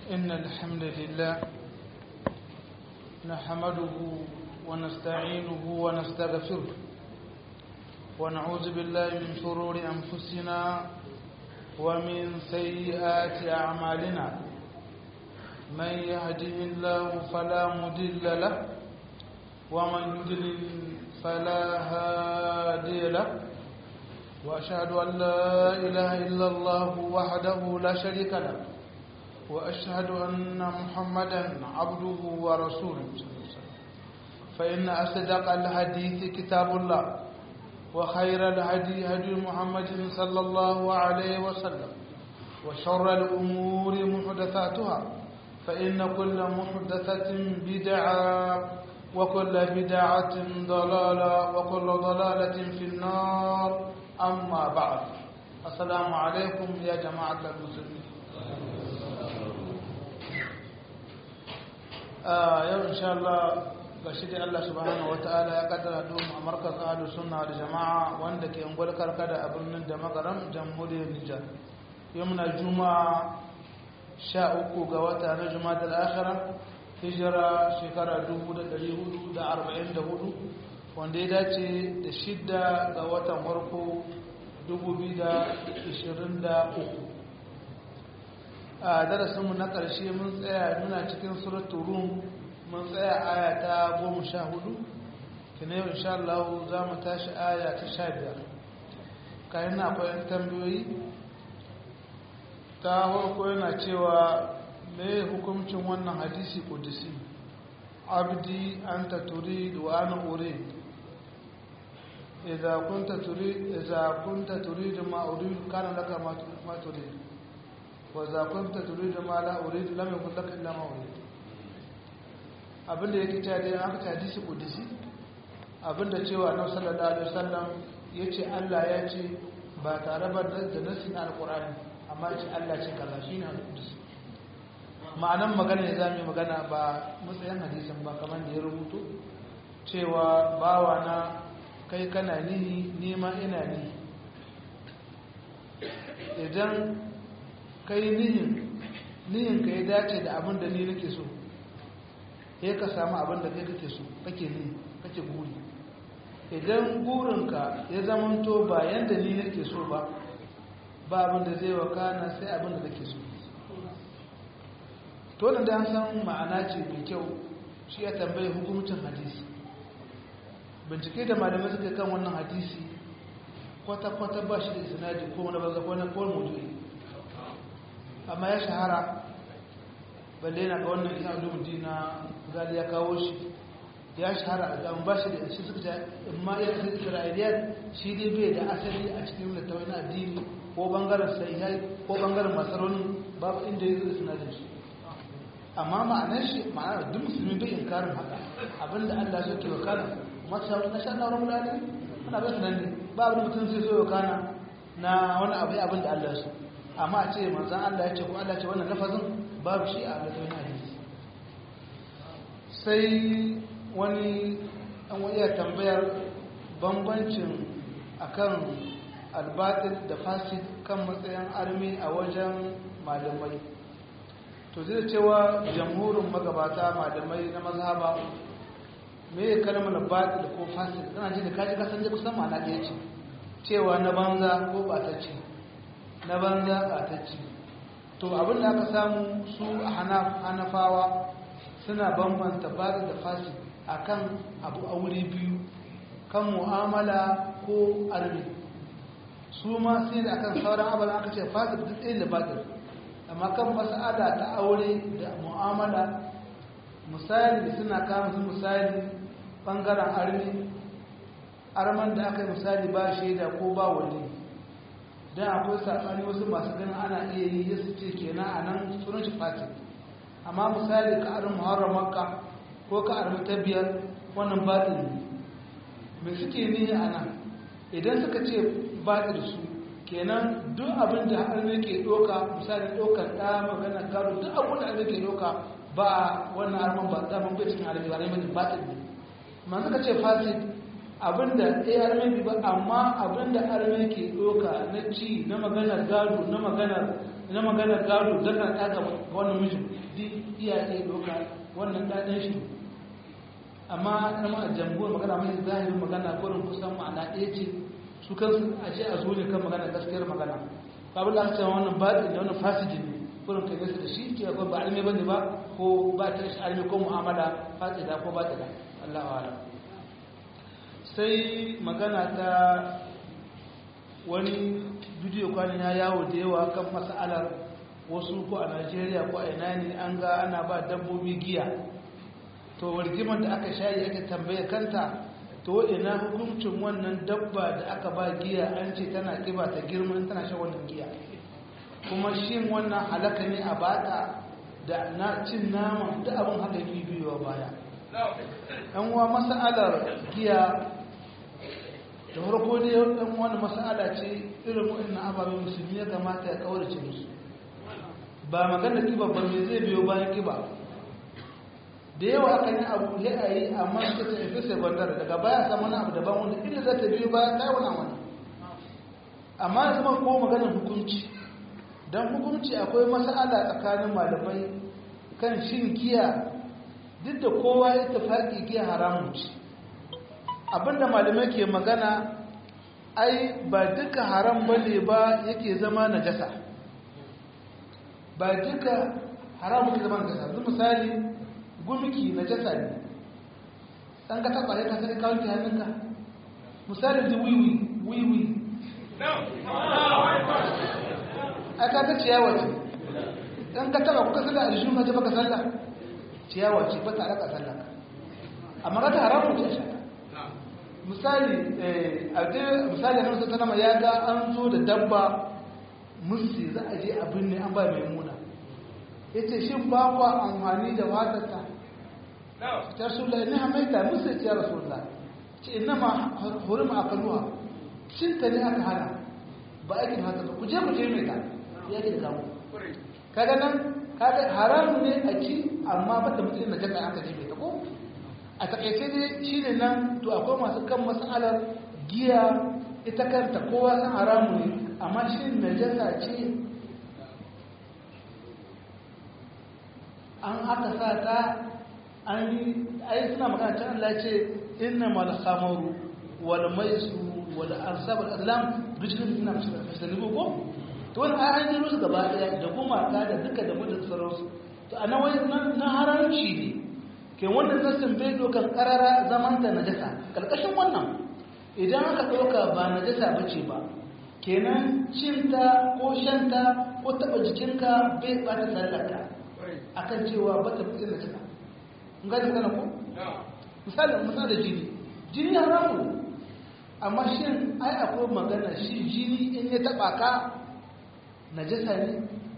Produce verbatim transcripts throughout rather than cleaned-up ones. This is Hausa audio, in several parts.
إن الحمد لله نحمده ونستعينه ونستغفره ونعوذ بالله من شرور أنفسنا ومن سيئات أعمالنا من يهده الله فلا مضل له ومن يضلل فلا هادي له وأشهد أن لا إله إلا الله وحده لا شريك له وأشهد أن محمدا عبده ورسوله فإن أصدق الحديث كتاب الله وخير الهدي هدي محمد صلى الله عليه وسلم وشر الأمور محدثاتها فإن كل محدثة بدعة وكل بدعة ضلالة وكل ضلالة في النار أما بعد السلام عليكم يا جماعة المسلمين yau insha Allah ga shi dai Allah subhanahu wataala ya kaddara domin a markaz ahlus sunna da jama'a wanda ke ungwal karkada a birnin da magaram jamhuriyar Nijar yau muna juma'a sha uku ga wata na juma'a al-akhirah hijira shekara dubu da ɗari hudu da arba'in da hudu wanda ya dace da shidda ga watan farko dubu biyu da ishirin da uku a darasinmu na ƙarshe mun tsaya muna cikin suratul rum mun tsaya aya ta goma sha hudu kina yau insha Allah za mu tashi aya ta sha biyar kayan na akwai tambayoyi ta farko yana cewa me hukuncin wannan hadisi kudusi abdi anta turid wa ana urid idza kunta turid idza kunta turid ma urid kana laka ma turid وَإِذَا كُنْتَ تُرِيدُ مَا لَا أُرِيدُ لَمْ يَكُنْ لَكَ إِلَّا مَا أُرِيدُ abinda yake cewa dai aka ta hadisi kudusi abinda cewa Annabi sallallahu alaihi wasallam yace Allah ya ce ba tare ba da nasin alqur'ani amma ce Allah ce kaza shine al-kudusi ma'anan magana ne zamu yi magana ba mutsayin hadisin ba kamar da ya rubuto cewa bawa na kai kana nihi ni ma ina ni idan kai nihin nihin ka ya dace da abin da ni nake so ya ka samu abin da kai kake so kake ni kake guri idan gurinka ya zamanto ba yanda ni nake so ba ba abin da zai wakana sai abin da nake so to da an san ma'ana ce mai kyau shi ya tambaye hukumcin hadisi bincike da malamai suka kan wannan hadisi kwata-kwata ba shi da isnadi ko wani banza ko wani mawdu'i amma ya shahara balle na ga wannan ina ulumuddin na gali ya kawo shi ya shahara da an bashi da shi suka ce amma ya san Isra'iliyat shi dai bai da asali a cikin littafin na addini ko bangaren sahihai ko bangaren masaroni babu inda ya zo sanadin shi amma ma'anar shi ma'anar duk musulmi bai inkarin haka abinda Allah ya ke wakana mata na sha Allah rabbul alamin ana bai sanan ne ba wani mutum sai so wakana na wani abu abinda Allah ya so amma a ce manzan Allah ya ce ko Allah ce wannan lafazin babu shi a littafin hadisi sai wani an wani tambayar bambancin akan albatil da fasid kan matsayin armi a wajen malamai to zai cewa jamhurin magabata malamai na mazhaba me kalmar batil ko fasid kana ji da kaji kasan da kusan ma'ana ɗaya ce cewa na banza ko ba ta ce na banza ɓatacci to abin da aka samu su a hanafawa suna bambanta bada da fasi a kan abu a wuri biyu kan mu'amala ko armi su ma sai da akan sauran abin aka ce fasi duk ɗaya da batir amma kan mas'ada ta aure da mu'amala misali suna kama su misali ɓangaren armi arman da aka yi misali ba shaida ko ba wani don akwai saɓani wasu masu ganin ana iya yi ya su ce kenan a nan sunan shi fati amma misali ka arin muharram makka ko ka arin ta biyar wannan batin ne mai suke ni a nan idan suka ce batin su kenan duk abin da harin ke ɗoka misali ɗokar ɗa magana gado duk abin da harin ke ɗoka ba wannan arman ba tsaman bai cikin harin ba ne batin ne ma suka ce fati abinda ɗaya arme ba amma abinda arme ke ɗoka na ci na maganar gado na maganar na maganar gado don na ɗaga wannan mijin duk iyaye ɗoka wannan ɗaɗin shi amma na ma jamhur magana mai zahirin magana gurin kusan ma'ana ɗaya ce su kansu a ce a zo ne kan magana gaskiyar magana babin da aka ce wannan baɗi da wannan fasidi ne gurin kai nesa da shi ke akwai ba alme bane ba ko ba ta shi alme ko mu'amala fasida ko ba ta da Allah wa'ala sai magana ta wani bidiyo kwanan ya yawo da yawa kan mas'alar wasu ko a Najeriya ko a ina ne an ga ana ba dabbobi giya to rigimar da aka shayi ake tambaye kanta to ina hukuncin wannan dabba da aka ba giya an ce tana kiba ta girma tana shan wannan giya kuma shin wannan halaka ne a bata da na cin nama da abin haka yi biyowa baya ɗan uwa mas'alar giya da farko dai ɗan wani mas'ala ce irin waɗannan ababen musulmi ya kamata ya kaurace musu ba magana kiba ba me zai biyo bayan kiba da yawa aka yi abu ya a yi amma suka ta fi sekundar daga baya samu wani abu daban wanda inda za ta biyo baya ta yi wani wani amma ya zama ko maganar hukunci don hukunci akwai mas'ala tsakanin malamai kan shin giya duk da kowa ya tafaƙi giya haramun ce abinda malamai ke magana ai ba duka haram bane ba yake zama najasa ba duka haram yake zama najasa yanzu misali gumiki najasa ne dan ka taba ya ka sai kawo ki hannunka misali da wiwi wiwi aka ta ciyawa ce dan ka taba kuka sallah a jishin ka je baka sallah ciyawa ce ba ta alaka sallah amma ka ta haramu ce shi misali a misali na wasu tanama ya ga an zo da dabba musu za a je abin ne an ba mai muna ya ce shi ba kwa amfani da watarta ta sula ne hamaita musu ya rasulullah ce ina ma hurma a kaluwa cinta ne aka hana ba aikin haka ku je ku je mai ta ya ke da gamu kaga nan kaga haramu ne a ci amma ba ta mutum na jaka aka ji mai ta ko a takaice dai shi ne nan to akwai masu kan matsalar giya ita kanta kowa san haramu ne amma shi najasa ce an aka sa ta an yi ai suna magana can Allah ce inna mal khamaru wal maisu wal ansab al azlam rijlun min al-fasalibu ko to wannan ai an yi rusu gaba daya da gumaka da duka da mutum sauransu to ana wai na haramci ne ke wannan nassin bai dokan karara zaman da najasa karkashin wannan idan aka doka ba najasa bace ba kenan cinta ko shanta ko taba jikinka bai bata sallaka akan cewa bata fi najasa in ga kana ko misali misali jini jini haramu amma shin ai akwai magana shi jini in ya taba ka najasa ne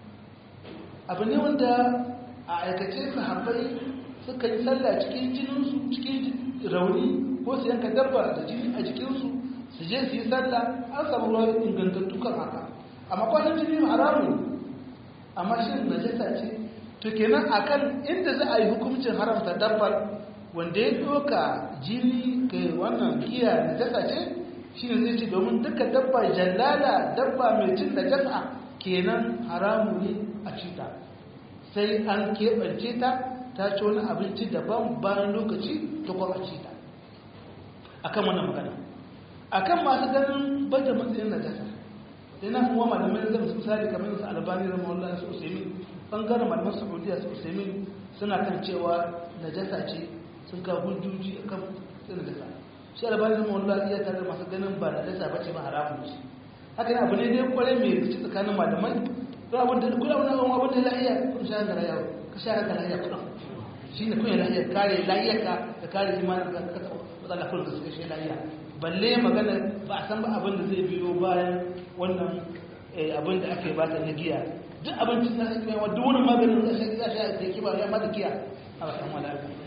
abu ne wanda a aikace sahabbai suka yi sallah cikin jininsu cikin rauni ko su yanka dabba da jini a jikinsu su je su yi sallah an samu ruwa ingantattu kan haka amma kwanan jini haramun amma shi najasa ce to kenan akan inda za a yi hukuncin haramta dabbar wanda ya doka jini ga wannan giya najasa ce shi ne zai ce domin duka dabba jallala dabba mai cin najasa kenan haramu ne a cita sai an keɓance ta ta ci wani abinci daban bayan lokaci ta kwamaci ta a kan wannan magana a kan masu ganin bada matsayin najasa sai na kuma malamai zai su misali kamar su albani zama wallah su usaimin ɓangaren malaman saudiya su usaimin suna kan cewa najasa ce sun ka hujjoji a kan sai najasa shi albani zama wallah iya tare masu ganin ba najasa ba ce ba haramun ce haka ne abu ne dai kwarai mai rikici tsakanin malamai don abin da kula wani abin da lahiya kun sha ga lahiya ka sha ga lahiya kuna shi ne kun lahiya kare lahiyarka da kare imanin ka ka matsala kullum da suka shi lahiya balle magana ba a san ba abin da zai biyo bayan wannan abin da aka yi ba ta na giya duk abincin da ake yawa duk wani maganin da shi za shi a teki ba ya ma da giya a ba san wala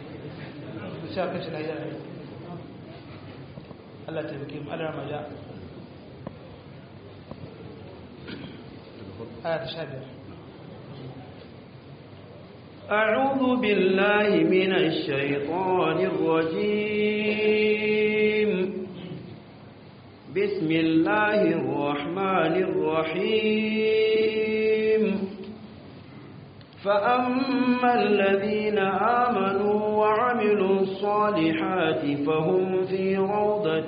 ku sha kashi lahiya Allah ta yi mu Allah ma ja آية شابه أعوذ بالله من الشيطان الرجيم بسم الله الرحمن الرحيم فأما الذين آمنوا وعملوا الصالحات فهم في روضة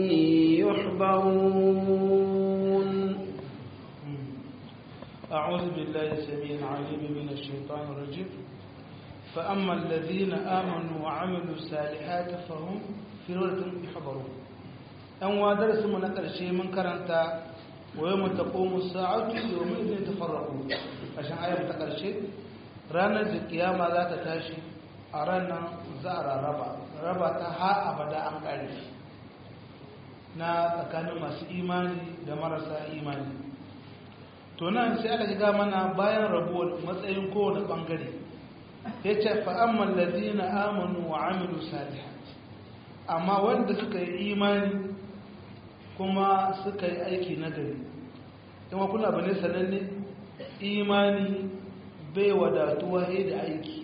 يحبرون أعوذ بالله السميع العليم من الشيطان الرجيم فأما الذين آمنوا وعملوا الصالحات فهم في روضة يحبرون أن ودرس من الشيء من كرنتا ويوم تقوم الساعة يومئذ يتفرقون عشان آية متقرشي ranar da kiyama za ta tashi a ranar za a raba raba ta ha abada an kare na tsakanin masu imani da marasa imani to nan sai aka shiga mana bayan rabuwar matsayin kowane bangare ya ce fa'amman ladina amanu wa amilu salihat amma wanda suka yi imani kuma suka yi aiki nagari kuma kuna bane sananne imani bai wadatuwa he da aiki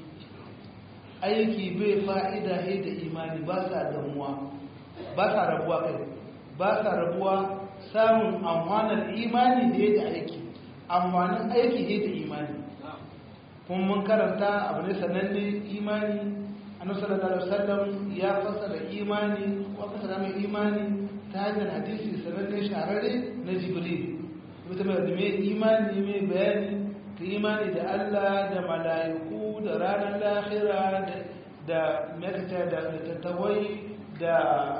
aiki bai fa'ida he da imani ba sa damuwa ba sa rabuwa kai ba sa rabuwa samun amfanar imani da he da aiki amfanin aiki he da imani kuma mun karanta abu ne sananne imani annabi sallallahu alaihi wasallam ya fasara imani ko fasara mai imani ta hanyar hadisi sananne shahararre na jibril mutum da mai imani mai bayani imani da Allah da mala'iku da ranar lahira da mekta da tattawai da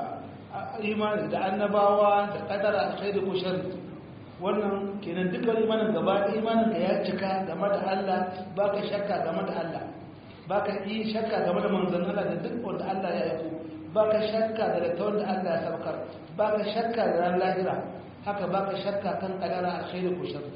imani da annabawa da kadara alkhairi ko sharri wannan kenan dukkan imanin gaba da imanin ka ya cika game da Allah baka shakka game da Allah baka yi shakka game da manzon Allah da duk wanda Allah ya aiko baka shakka da tawon da Allah ya saukar baka shakka da ranar lahira haka baka shakka kan kadara alkhairi ko sharri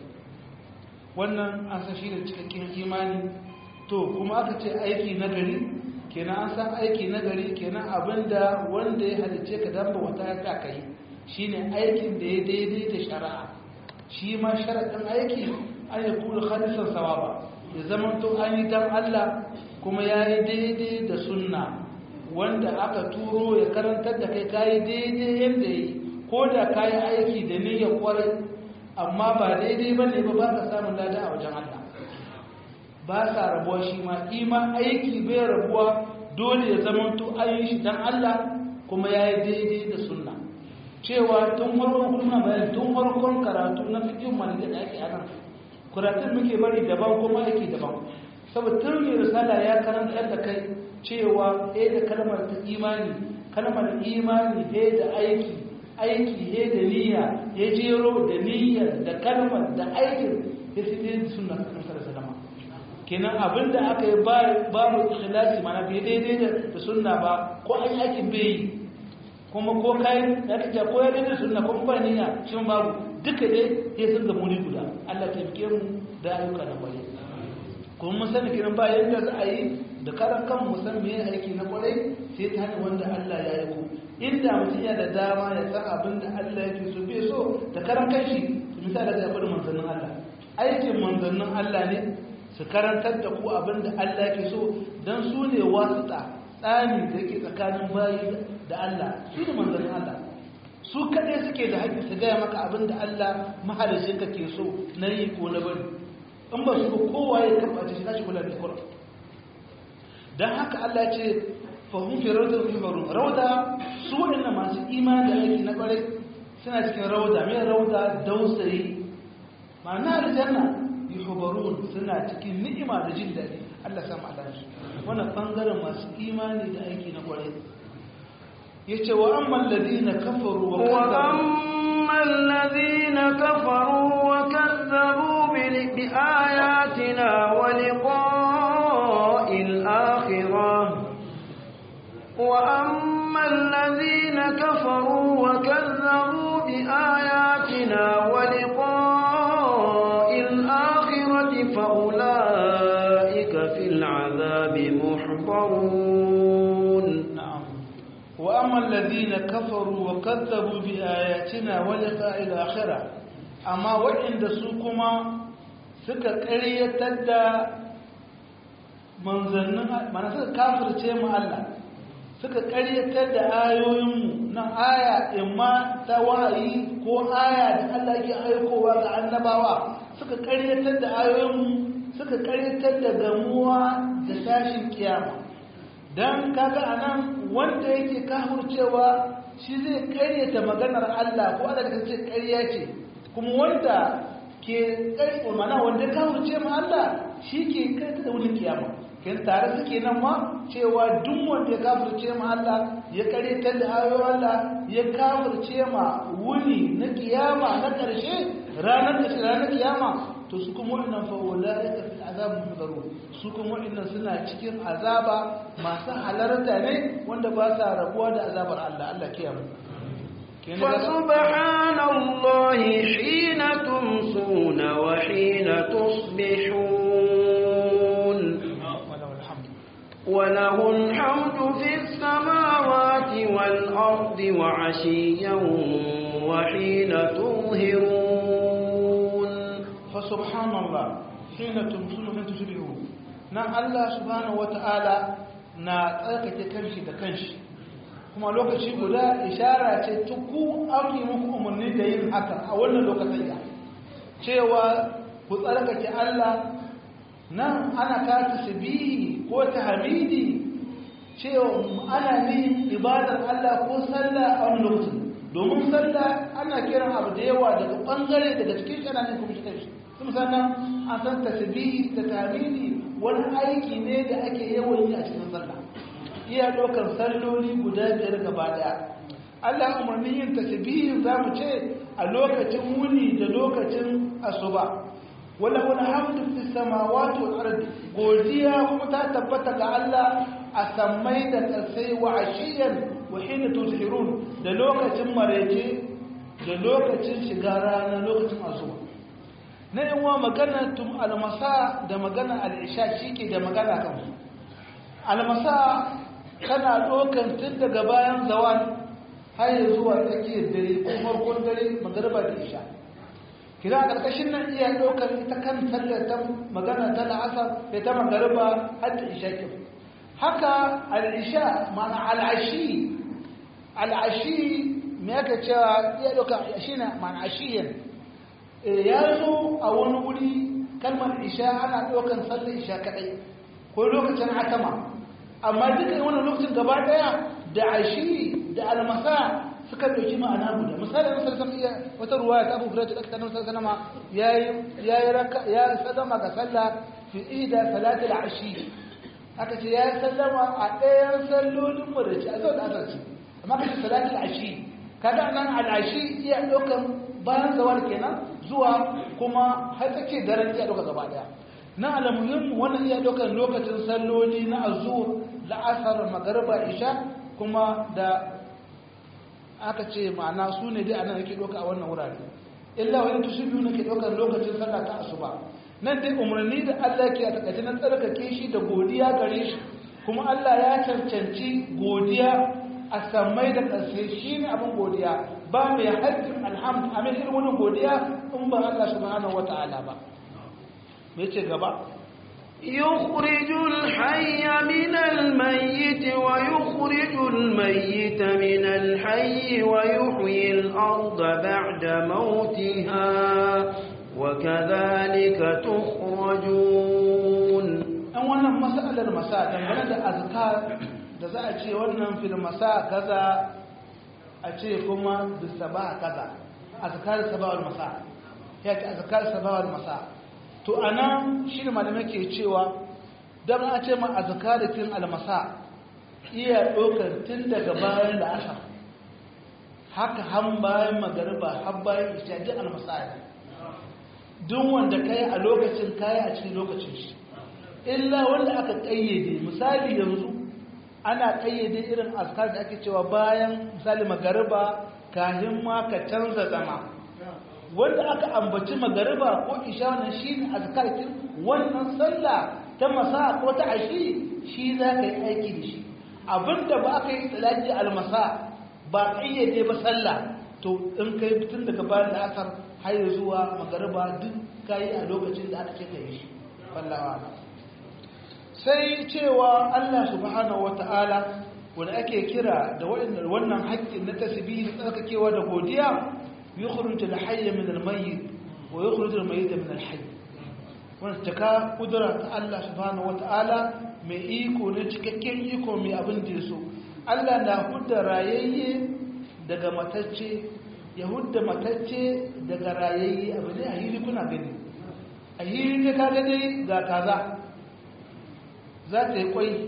wannan an san shi da cikakken imani to kuma aka ce aiki nagari kenan an san aiki nagari kenan abinda wanda ya halice ka dan bauta ta kai shine aikin da ya daidai da shari'a shi ma sharadin aiki an ya kula khalisan sawaba ya zama to an yi dan Allah kuma ya yi daidai da sunna wanda aka turo ya karantar da kai kai daidai yanda yi ko da kai aiki da niyyar kwarai amma ba daidai ba ne ba ba ka samun lada a wajen Allah ba sa rabuwa shi ma ima aiki bai rabuwa dole ya zama to an yi shi dan Allah kuma ya yi daidai da sunna cewa tun farkon kuma bayan tun farkon karatu na fikin malika da ake anan karatun muke bari daban kuma aiki daban saboda tun ne risala ya karanta da kai cewa eh da kalmar ta imani kalmar imani eh da aiki aiki ne da niyya ya jero da niyyar da kalmar da aikin ya fi da sunna kan sallama kenan abinda aka yi babu ikhlasi mana bai daidai da sunna ba ko an yi aikin bai yi kuma ko kai da kace ko ya daidai da sunna kuma ba niyya shin babu duka dai ya sun ga muri guda Allah ta fike mu da ayyuka na kwarai kuma mun sani kiran ba yanda za a yi da karan kan mu san me aiki na kwarai sai ta hanyar wanda Allah ya yi ku inda mutum yana da dama ya san abin da Allah yake so bai so da karan kanshi misali da yafi manzannin Allah aikin manzannin Allah ne su karantar da ku abin da Allah yake so dan su ne wasuta tsani da yake tsakanin bayi da Allah su ne manzannin Allah su kaɗai suke da haƙƙi su gaya maka abin da Allah mahalicin ka ke so na yi ko na bari in ba su kowa ya kafa shi na shi kula da Qur'an dan haka Allah ya ce fahim fi rawda yuhbarun rawda su wadannan masu imani da aiki na kware suna cikin rawda mai rawda dausayi ma'ana aljanna yuhbarun suna cikin ni'ima da jin dadi Allah ya samu aljanna wannan bangaren masu imani da aiki na kware yace wa amma alladhina kafaru wa amma alladhina kafaru wa kazzabu bi ayatina wa liqa'il akhirah وأما الذين كفروا وكذبوا بآياتنا ولقاء الآخرة فأولئك في العذاب محضرون نعم وأما الذين كفروا وكذبوا بآياتنا ولقاء الآخرة أما وإن دسوكما سكا قرية تدى منزلنا ما نسكا كافر تيم الله suka ƙaryatar da ayoyinmu na aya imma ta wahayi ko aya da Allah yake aikowa ga annabawa suka ƙaryatar da ayoyinmu suka ƙaryatar da gamuwa da tashin kiyama dan kaga anan wanda yake kafircewa shi zai ƙaryata maganar Allah ko Allah da ce ƙarya ce kuma wanda ke ƙarfi mana wanda kafirce ma Allah shi ke ƙarfi da wani kiyama kan tare suke nan ma cewa duk wanda ya kafirce ma Allah ya ƙaryatar da ayoyin Allah ya kafirce ma wuni na kiyama na ƙarshe ranar da ranar kiyama to su kuma wannan fa ulaika fil azab muhdarun su kuma wannan suna cikin azaba masu halarta ne wanda ba sa rabuwa da azabar Allah Allah kiyaye فسبحان الله حين تمسون وحين تصبحون وله الحمد في السماوات والأرض وعشيا وحين تظهرون فسبحان الله حين تمسون وحين تصبحون نعم الله سبحانه وتعالى na tsarkake kanshi da kanshi kuma lokaci guda ishara ce tuku an yi muku umarni da yin haka a wannan lokacin ya cewa ku tsarkake Allah nan ana ta tasbihi ko tahmidi cewa ana yin ibadar Allah ko sallah a wannan lokacin domin sallah ana kiran abu da yawa daga bangare daga cikin shi ana yin kuma shi kuma sannan an san tasbihi da tahmidi wani aiki ne da ake yawan yi a cikin sallah iya dokar salloli guda biyar gaba daya Allah umarni yin tasbihi zamu ce a lokacin wuni da lokacin asuba wala wala hamdu fis samawati wal ardi godiya kuma ta tabbata ga Allah a sammai da kasai wa ashiyan wa hina tuzhirun da lokacin marece da lokacin shiga rana lokacin asuba na yin wa magana tum almasa da magana al'isha shike da magana kan almasa kana dokan tun daga bayan zawal har zuwa tsakiyar dare ko farkon dare magariba da isha kira a ƙarƙashin nan iya ɗaukar ita kan sallar ta magana ta la'asar da ta magariba har da isha ke haka al'isha ma'ana al'ashi al'ashi me aka cewa iya ɗaukar ashi na ma'ana ashiyan ya zo a wani wuri kalmar isha ana ɗaukar sallar isha kaɗai ko lokacin atama amma duka wannan lokacin gaba ɗaya da ashi da almasa suka ɗauki ma'ana guda misali na sarsan iya wata ruwa ta abu hurairu da aka tanar sarsan ma ya yi raka ya sallama ga sallah fi ida salatul ashi aka ce ya yi sallama a ɗayan sallolin muraci a zuwa da asar ce amma ka ce salatul ashi kaga nan al'ashi iya ɗaukan bayan zawar kenan zuwa kuma har take daren iya ɗauka gaba ɗaya na alamuhim wannan iya ɗaukan lokacin salloli na azur la'asar magariba isha kuma da aka ce ma'ana su ne dai anan yake doka a wannan wurare illa wani tusu biyu ne ke dokar lokacin sallah ta asuba nan dai umarni da Allah ke a takaice na tsarkake shi da godiya gare shi kuma Allah ya cancanci godiya a samai da ƙarshe shi ne abin godiya ba mai haƙƙin alhamdu a mai irin wani godiya in ba Allah subhanahu wata'ala ba me ce gaba يخرج الحي من الميت ويخرج الميت من الحي ويحيي الأرض بعد موتها وكذلك تخرجون أولا مسألة المساء تنبنى ده أذكار ده za a ce wannan fil masa kaza a ce kuma bisaba kaza azkar sabah wal masa ya ce azkar sabah wal masa to anan shi ne malamai ke cewa don a ce ma azkaratin almasa iya ɗaukar tun daga bayan da asar haka han bayan magariba har bayan isha duk almasa ne duk wanda kai a lokacin kai a cikin lokacin shi illa wanda aka kayyade misali yanzu ana kayyade irin azkar da ake cewa bayan misali magariba kahin ma ka canza zama wanda aka ambaci magariba ko isha wannan shine azkarkin wannan sallah ta masa ko ta ashi shi za ka yi aiki da shi abinda ba aka yi talaki almasa ba kayyade ba sallah to in kai tun daga bayan da asar har zuwa magariba duk kai a lokacin da aka ce ka yi shi wallahi sai cewa Allah subhanahu wataala wanda ake kira da wannan haƙƙin na tasbihi da tsarkakewa da godiya yukhrijul hayya min al-mayyit wa yukhrijul mayyita min al-hayy wannan taka kudura ta Allah subhanahu wataala mai iko ne cikakken iko mai abin da yaso Allah na hudda rayayye daga matacce ya hudda matacce daga rayayye abu ne a hili kuna gani a hili ne ka gani ga kaza za ta yi kwai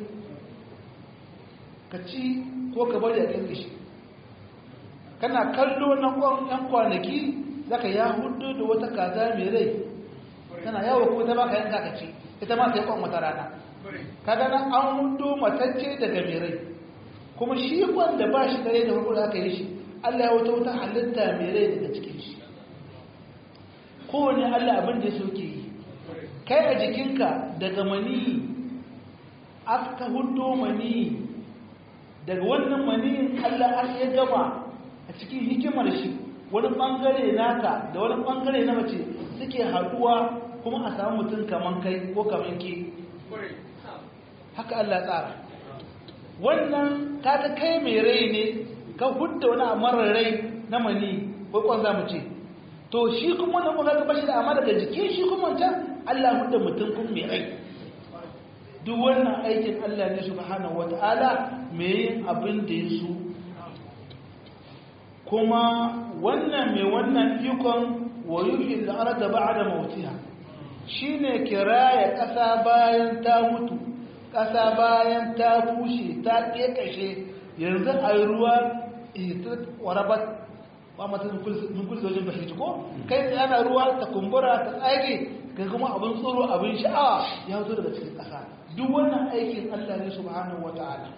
ka ci ko ka bari a ƙirƙi shi kana kallo na yan kwanaki za ka ya hudu da wata kaza mai rai tana yawo ko ta baka yanka ka ci ita ma ta yi kwan wata rana ka gana an hudu matacce daga mai rai kuma shi wanda ba shi da rai da farko da aka yi shi Allah ya wata wata halitta mai rai daga cikin shi kowane Allah abin da ya soke yi kai a jikinka daga mani aka hudu mani daga wannan maniyin Allah an ya gama a cikin hikimar shi wani bangare naka da wani bangare na mace suke haduwa kuma a samu mutum kaman kai ko kaman ke haka Allah tsara wannan kaga kai mai rai ne ka hudda wani amarar rai na mani ko kwan za mu ce to shi kuma wannan kuma ga bashi da amma daga jikin shi kuma can Allah hudda mutum kun mai rai duk wannan aikin Allah ne subhanahu wata'ala mai yin abin da ya so kuma wannan mai wannan ikon wa yuhyi al-ardha ba'da mawtiha shine kiraya ƙasa bayan ta mutu ƙasa bayan ta bushe ta kekashe yanzu ayi ruwa ihtat warabat wa mata min kulli zawjin bahij ko kai ana ruwa ta kumbura ta tsage ga kuma abin tsoro abin sha'awa ya zo daga cikin ƙasa duk wannan aikin Allah ne subhanahu wata'ala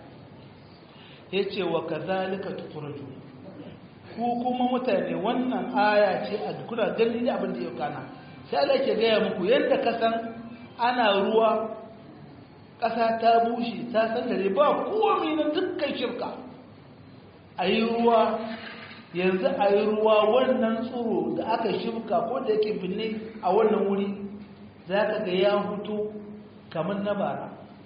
yace wa kadhalika tukhraju ku kuma mutane wannan aya ce a kuna ganin da abin da yau kana sai Allah ke gaya muku yadda ka san ana ruwa ƙasa ta bushe ta sandare ba komai na dukkan shirka ayi ruwa yanzu ayi ruwa wannan tsoro da aka shirka ko da yake binne a wannan wuri zaka ga ya fito kamar na bara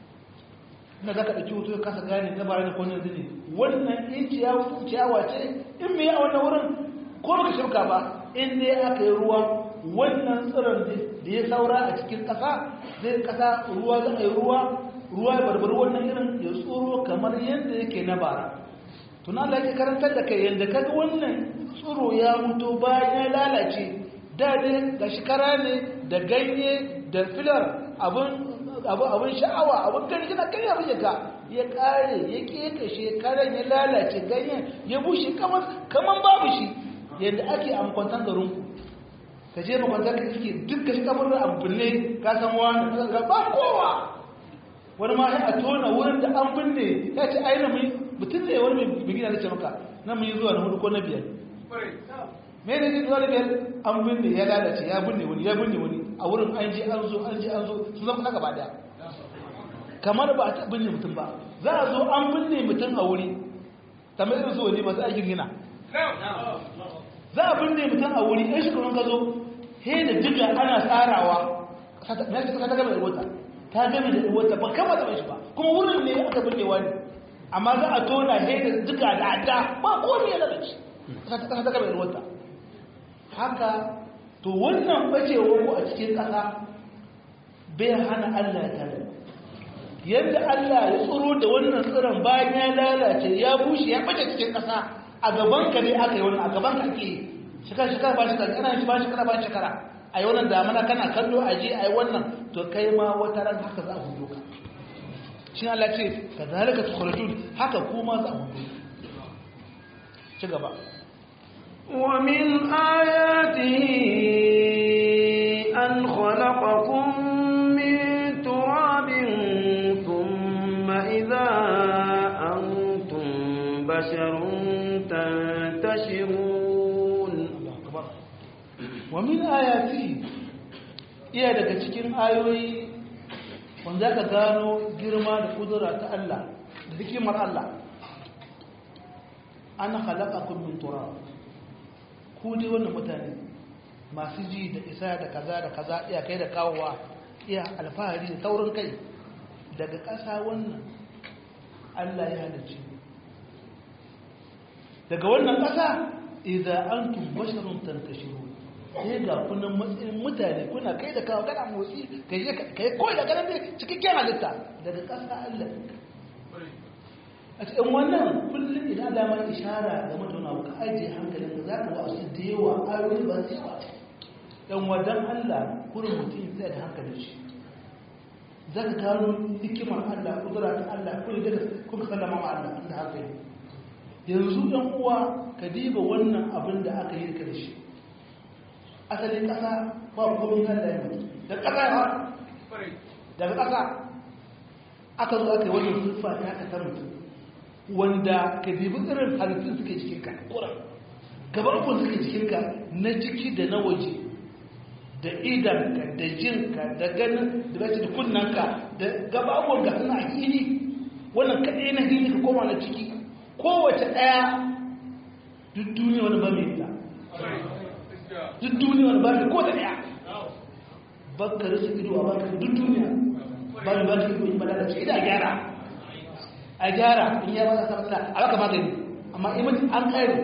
na za ka ɗauki hoto kasa gane na bara da kwanan zini wannan in ciyawa ce in mai a wannan wurin ko baka shirka ba in dai aka yi ruwa wannan tsiron da ya saura a cikin ƙasa zai ƙasa ruwa za a yi ruwa ruwa ya barbar wannan irin ya tsoro kamar yadda yake na bara tuna Allah yake karantar da kai yadda kaga wannan tsoro ya mutu bayan ya lalace da dai ga shikara ne da ganye da filar abin abin sha'awa abin gani kina kai abin yaka ya kare ya keka shekaran ya lalace ganyen ya bushe kamar kaman babu shi yadda ake amkwantan garin ku ka je makwantan ka suke duk shi kamar da abin ne ka san wani ka ba kowa wani ma a tona wurin da an binne ya ce aina mai mutum ne wani mai bigina da ce maka na mun yi zuwa na hudu ko na biyar me ne zuwa na biyar an binne ya lalace ya binne wani ya binne wani a wurin an ji an zo an ji an zo sun zama gaba daya kamar ba a ta binne mutum ba za a zo an binne mutum a wuri kamar irin su wani masu aikin gina za a binne mutum a wuri ɗan shekarun ka zo he da diga ana tsarawa ka ta gama da wata ta gama da wata ba kama da shi ba kuma wurin ne aka binne wani amma za a tona he da diga da adda ba komai ya lalace ka ta gama da wata haka to wannan bacewar ku a cikin ƙasa bai hana Allah ya tare yadda Allah ya tsoro da wannan tsiron bayan ya lalace ya bushe ya bace cikin ƙasa a gaban ka ne aka yi wannan a gaban ka ake shekara shekara ba shekara kana shi ba shekara ba shekara a yi wannan damana kana kallo a je a yi wannan to kai ma wata ran haka za a hudu ka shi Allah ce ka zalika tukhrajun haka kuma za a hudu ci gaba ومن آياته أن خلقكم من تراب ثم إذا أنتم بشر تنتشرون ومن آياته iya daga cikin ayoyi wanda ka gano girma da kudura ta Allah da hikimar Allah an khalaqakum min turab ku dai wannan mutane masu ji da isa da kaza da kaza iya kai da kawowa iya alfahari da taurin kai daga ƙasa wannan Allah ya halicce daga wannan ƙasa idan antum basharun tantashirun sai ga kunan matsayin mutane kuna kai da kawo kana motsi kai kai koyi da ganin cikakken halitta daga ƙasa Allah a cikin wannan kullum idan da mai ishara game da wannan ka aje hankalin ka zaka wa su da yawa ayoyi ba sai ba dan wadan Allah kurin mutum sai da hankalin shi zaka gano hikimar Allah kudura ta Allah kullu daga kuka sallama ma Allah da haka yanzu dan uwa ka diba wannan abin da aka yi da shi asalin kasa ba komai Allah ya mutu da kasa ba daga kasa aka zo aka yi wannan sufa ta aka tarutu wanda ka dibi irin halittun suke cikin ka kura gaban ku suke cikin ka na ciki da na waje da idanka da jinka da ganin da gaci da kunnanka da gababuwan ga suna a hili wannan kaɗai na hili ka koma na ciki kowace ɗaya duk duniya wani ba mai ta duk duniya wani ba mai ko da ɗaya baka rasa ido a baka duk duniya ba mai ba da ido in ba da ciki da gyara a gyara in ya ba da samsala a baka magani amma imanci an ƙare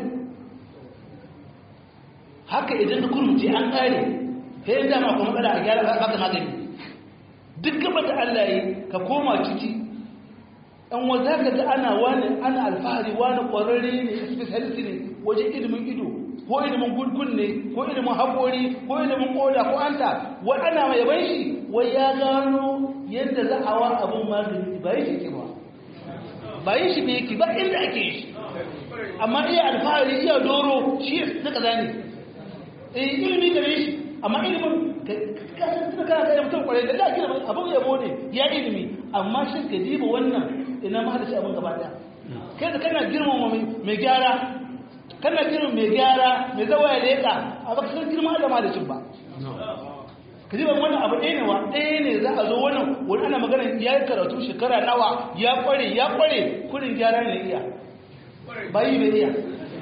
haka idan da kurmuce an ƙare sai yin dama kuma kada a gyara baka magani duk gaba da Allah yi ka koma ciki ɗan wanda ka ga ana wani ana alfahari wani ƙwararre ne specialist ne wajen ilimin ido ko ilimin gurgun ne ko ilimin haƙori ko ilimin ƙoda ko anta wa ana mai ban shi wai ya gano yadda za a wa abin magani ba yi shi ke ba ba yi shi ne yake ba inda ake yi amma iya alfahari iya doro shi na kaza ne ilimi gare shi amma ilimin kasar suna kana kayan mutum kwarai da lafi abin yabo ne ya ilimi amma shi ka diba wannan ina ma da shi abin gaba daya kai da kana girmama mai gyara kana girmama mai gyara mai zawa ya leka a baka san girma da malicin ba ka diba wannan abu ɗaya ne wa ɗaya ne za a zo wannan wani ana magana ya yi karatu shekara nawa ya kware ya kware kudin gyara ne iya bayi bai iya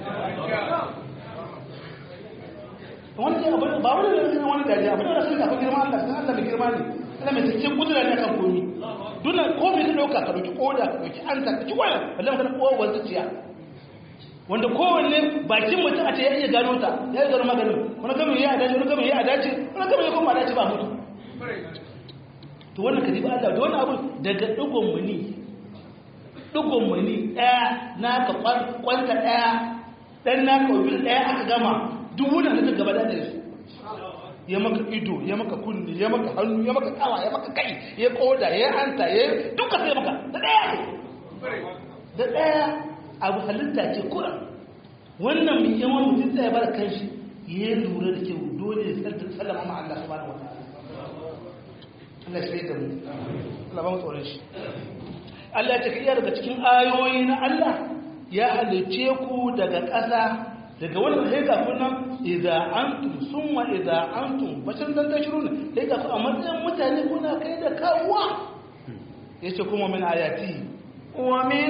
wani ne abin ba wani ne wani daji abin da sun tafi girma Allah sai Allah mai girma ne Allah mai cikin kudura ne kan komi duna komai ka dauka ka dauki koda ka dauki anta ka ci waya wallahi kana kowa wanda ciya wanda kowanne bakin mutum a ce ya iya gano ta ya yi gano maganin wani gami ya adace wani gami ya adace wani gami ya kuma adace ba mutu to wannan ka diba Allah da wannan abu daga dugon muni dugon muni daya naka kwanta daya dan naka wabil daya aka gama duk wunan da gaba da su ya maka ido ya maka kunni ya maka hannu ya maka kawa ya maka kai ya koda ya hanta ya duka sai maka da daya da daya abu halitta ce kura wannan mai yawan mutum tsaye bar kanshi ya lura da kyau dole ya sallama ma Allah subhanahu wataala Allah shi da mu Allah ba mu tsoron shi Allah ya ce daga cikin ayoyi na Allah ya halice ku daga ƙasa daga wannan sai ga kunan idza antum summa idza antum bashan dan tashirun sai ga ku a matsayin mutane kuna kai da kawwa yace kuma min ayati wa min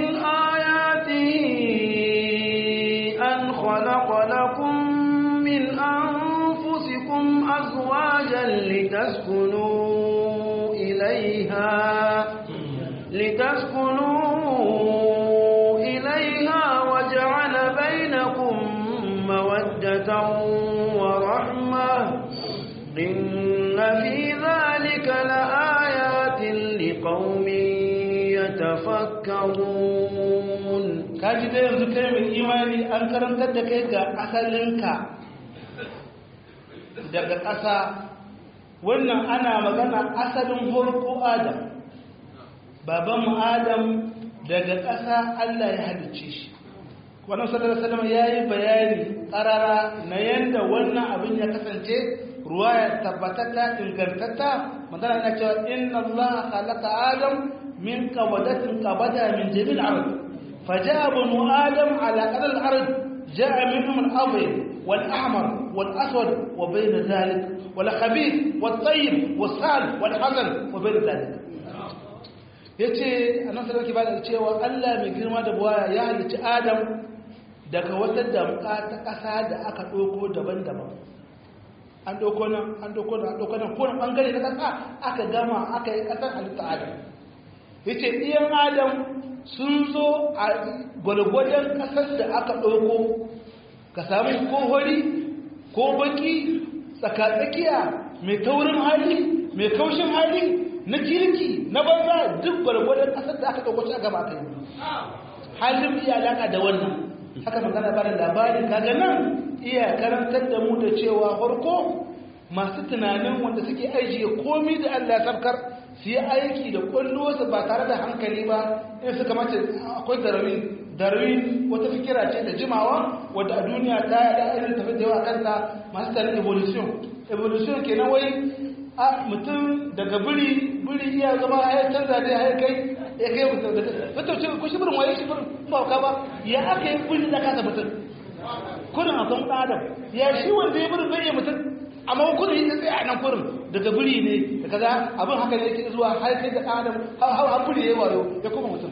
ayati an khalaqa lakum min anfusikum azwajan litaskunu ilayha litaskunu ilayha wa ja'ala bainakum مودة ورحمة إن في ذلك لآيات لقوم يتفكرون kaji da yanzu kai mai imani an karantar da kai ga asalinka daga ƙasa wannan ana magana asalin farko Adam babanmu Adam daga ƙasa Allah ya halicce shi wannan sallallahu alaihi wasallam yayi bayani qarara na yanda wannan abin ya kasance ruwaya tabbatata ingantatta magana yana cewa inna allaha khalaqa adam min qabadatin qabada min jami'il ard faja'a banu adam ala qadar al-ard ja'a minhum al-abyad wal-ahmar wal-aswad wa bayna dhalik wal-khabith wat-tayyib was-salih wal-hasan wa bayna dhalik yace annabi sallallahu alaihi wasallam cewa Allah mai girma da buwaya ya halicci adam daga wata damka ta ƙasa da aka ɗauko daban-daban an ɗauko nan an ɗauko nan an ɗauko nan kowane ɓangare na ƙasa aka gama aka yi ƙasar halitta adam yace ɗiyan adam sun zo a gwalgwadon ƙasar da aka ɗauko ka samu ko hori ko baki tsakatsakiya mai taurin hali mai kaushin hali na kirki na banza duk gwalgwadon ƙasar da aka ɗauko shi a gaba kai halin iya alaƙa da wannan haka magana ba da labarin kaga nan iya karantar da mu da cewa farko masu tunanin wanda suke ajiye komi da Allah sabkar su yi aiki da kwallowarsa ba tare da hankali ba in suka mace akwai darwin darwin wata fikira ce da jimawa wadda a duniya ta yada irin tafi da yawa kanta masu tsarin evolution evolution kenan wai a mutum daga biri biri iya zama ya canza da ya kai ya kai mutum da ta ce ku shi birin waye shi birin ba ka ba ya aka yi biri da kasa mutum kurin a kan ɗan adam ya shi wanda ya birin bai iya mutum amma kurin ya tsaye a nan kurin daga biri ne da kaza abin haka ne yake zuwa har kai da ɗan adam har biri ya yi wayo ya kuma mutum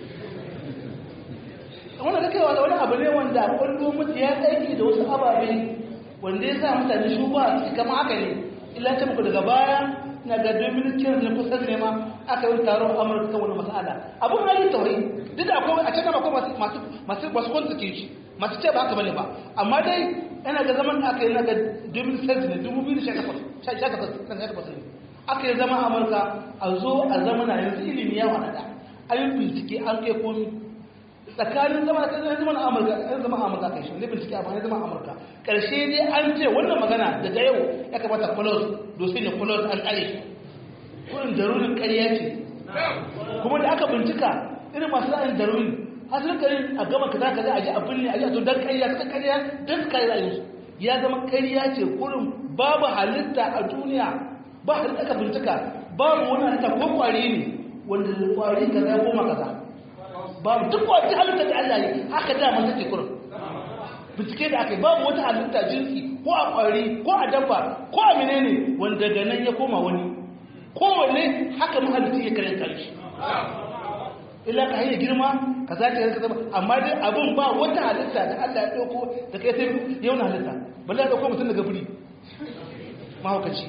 wannan da kaiwa wani abu ne wanda kwallo mutu ya aiki da wasu ababe wanda ya sa mutane shuba su kama haka ne illa ta muku daga baya na ga domin kiran na kusa ne ma aka yi taron amurka kan wani mas'ala abun hali tauri duk da akwai a can akwai masu masu masu kwanta ke shi masu ce ba haka bane ba amma dai yana ga zaman da aka yi na ga domin senti ne dubu biyu da sha takwas ne aka yi zama amurka a zo a zamana yanzu ilimi ya wadada an yi bincike an kai komi tsakanin zama ta zama na amurka yan zama amurka kai shi ne bincike amma ya zama amurka karshe ne an ce wannan magana daga yau ya kamata kulos dosin ne kulos an tsare shi kurin darurin ƙarya ce kuma da aka bincika irin masu ra'ayin darurin hasilin karin a gama kaza kaza a ji abin ne a ji a to dan ƙarya suka ƙarya dan su kare ra'ayinsu ya zama ƙarya ce kurin babu halitta a duniya ba halitta aka bincika babu wani halitta ko ƙwari ne wanda ƙwari kaza ya koma kaza babu duk wata halitta da Allah ne haka dama take kurin bincike da aka yi babu wata halitta jinsi ko a ƙwari ko a dabba ko a menene wanda daga nan ya koma wani kowanne haka mahalicci ya karanta shi illa ka hanyar girma ka za ta yanka zama amma dai abin ba wata halitta da Allah ya ɗauko da kai sai yau na halitta balle ya ɗauko mutum daga buri mahaukaci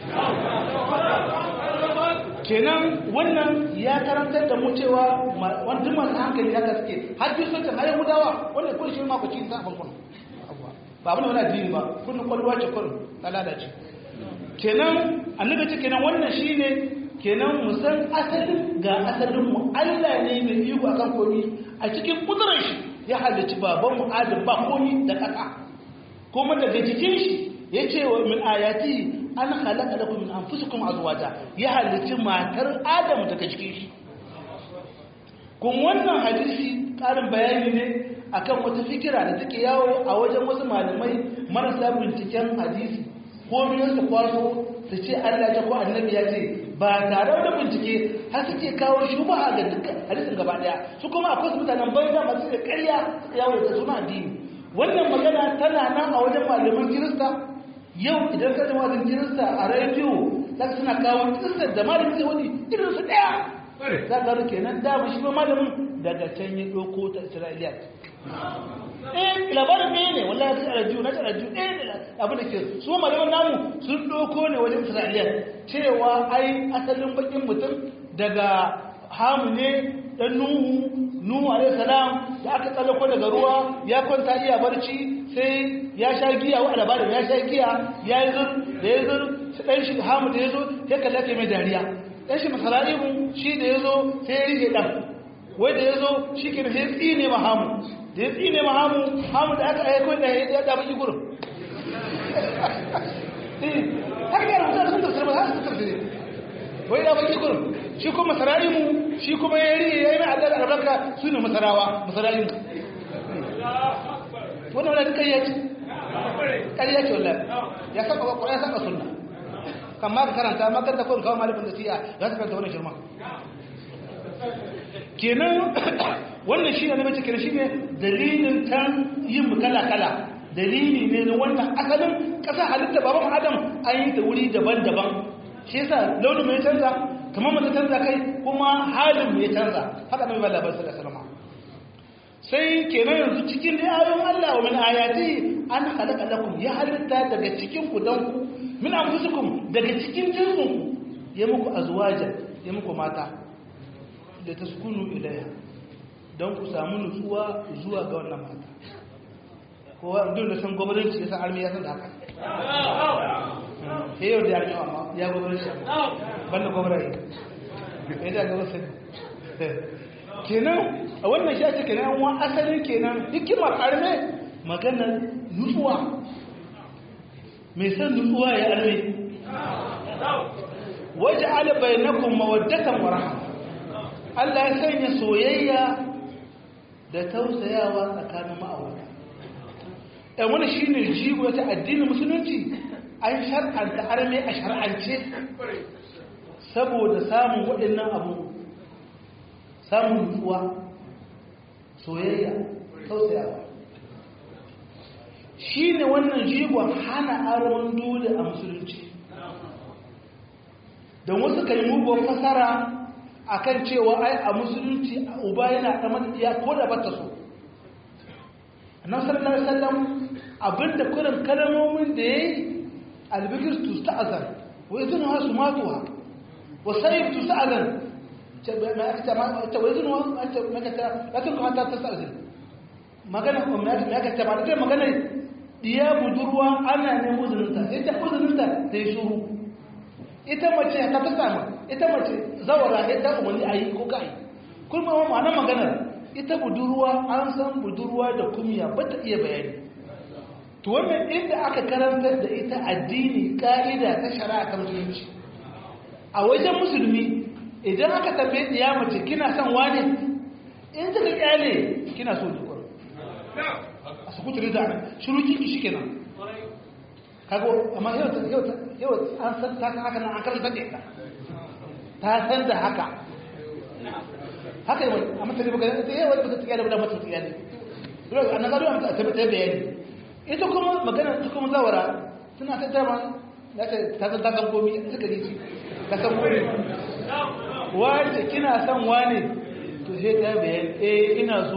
kenan wannan ya karantar da mu cewa wanda masu hankali haka suke har biyu sun can har yahudawa wanda kun shi makwaci sa abin kun ba abin da wani addini ba kun kwalwa ce kun ta lalace kenan annabi ce kenan wannan shine kenan mu san asalin ga asalin mu Allah ne mai iko akan komai a cikin kudurar shi ya halicci baban mu Adam ba komai da kaka kuma daga cikin shi yace wa min ayati an khalaqa lakum min anfusikum azwaja ya halicci matar Adam daga cikin shi kun wannan hadisi karin bayani ne akan wata fikira da take yawo a wajen wasu malamai marasa binciken hadisi ko biyar su kwaso su ce Allah ya ko annabi ya ce ba tare da bincike har suke kawo shubha ga dukkan hadisin gaba daya su kuma akwai su mutanen banza masu da ƙarya yawo da suna addini wannan magana tana nan a wajen malaman Kirista yau idan ka ji wajen Kirista a rediyo za suna kawo Kirista da malamin sai wani irin su daya za ka rike nan da shi ba malamin daga can ya doko ta Isra'iliya eh labarin ɗaya ne wallahi sai arajiyu na arajiyu ɗaya ne abin da ke su malaman namu sun ɗauko ne wajen Isra'iliya cewa ai asalin bakin mutum daga hamu ne dan nuhu nuhu alayhi salam da aka tsallako daga ruwa ya kwanta iya barci sai ya sha giya wa labarin ya sha giya ya yi zur da ya zur dan shi hamu da ya zo sai kallake mai dariya dan shi masara'ibu shi da ya zo sai ya rike dan wai da ya zo shi ke sai tsine ma hamu da ya tsine ma hamu hamu da aka aiko da ya da baki gurin haka yana mutane sun tafsir ba za su tafsir wai da baki gurin shi kuma masara'imu shi kuma ya rike ya yi mai Allah da albarka su ne masarawa masara'imu wannan wani ƙarya ce ƙarya ce wallahi ya saba wa ya saba sunna kan ma ka karanta ma kan da kun kawo malamin da siya za su karanta wannan shirma kenan wannan shi ne mace kenan shine dalilin tan yin kala kala dalili ne na wannan asalin kasa halitta baban adam an yi da wuri daban-daban shi yasa launin mai canza kamar mata canza kai kuma halin mai canza haka mai bala sallallahu alaihi wasallam sai kenan yanzu cikin da ayoyin Allah wa min ayati an khalaqa lakum ya halitta daga cikin ku dan ku min anfusikum daga cikin jinsin ku ya muku azwaja ya muku mata da ta sukunu ilaya don ku samu nutsuwa zuwa ga wannan mata kowa duk da san gwamnati ya san armi ya san da haka sai yau da armi amma ya gwamnati banda gwamnati ya da gwamnati kenan a wannan shi ake kenan wa asalin kenan hikimar arme maganar nutsuwa mai san nutsuwa ya arme waje alibai na kuma waddatan warha Allah ya sanya soyayya da tausayawa tsakanin ma'aurata ɗan wani shi ne jigo ta addinin musulunci an shar'anta arme a shar'ance saboda samun waɗannan abu samun nutsuwa soyayya tausayawa shi ne wannan jigon hana arman dole a musulunci don wasu kalmubuwar fasara a kan cewa ai a musulunci uba yana ɗamar iya ko da bata so annan sallallahu alaihi wasallam abinda kurin kalmomin da ya yi albikir tu sta'azan wa izinu ha su matuwa wa sayib tu sta'azan ma aka ta wa izinu anta makata lakin kuma ta sta'azan magana ko ma aka ta ba da magana diya budurwa ana ne uzuninta ita uzuninta ta yi shuru ita mace ta ta samu ita mace zawara ne ta umarni a yi ko ka yi kuma ma'ana maganar ita budurwa an san budurwa da kumiya ba ta iya bayani to wannan inda aka karantar da ita addini ka'ida ta shari'a ta musulunci a wajen musulmi idan aka tambaye diya mace kina son wane in ta kyale kina so ne ko a su kuta da shiru kiki shikenan kago amma yau yau yau an san ta haka nan an karanta da ita ta san da haka haka yau amma ta riba ga yau wanda ta tsaya da mata tsaya ne dole an ga dole ta tabbata bayani ita kuma magana ta kuma zawara tana ta dama ta ta ta kan komi suka ji ta kan komi wace kina son wane to sai ta bayani eh ina so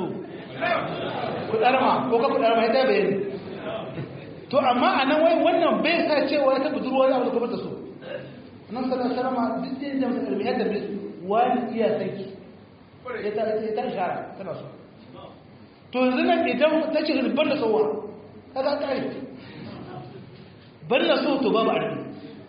ku darma ko ka ku darma ta bayani to amma anan wai wannan bai sa cewa ta budurwa da abu kuma ta so nan sallallahu alaihi wasallam duk da da musulmi ya tabi wani iya sanki ya ta ta ishara tana so to yanzu nan idan ta ce ban da sowa kaga kai ban da so to babu arbi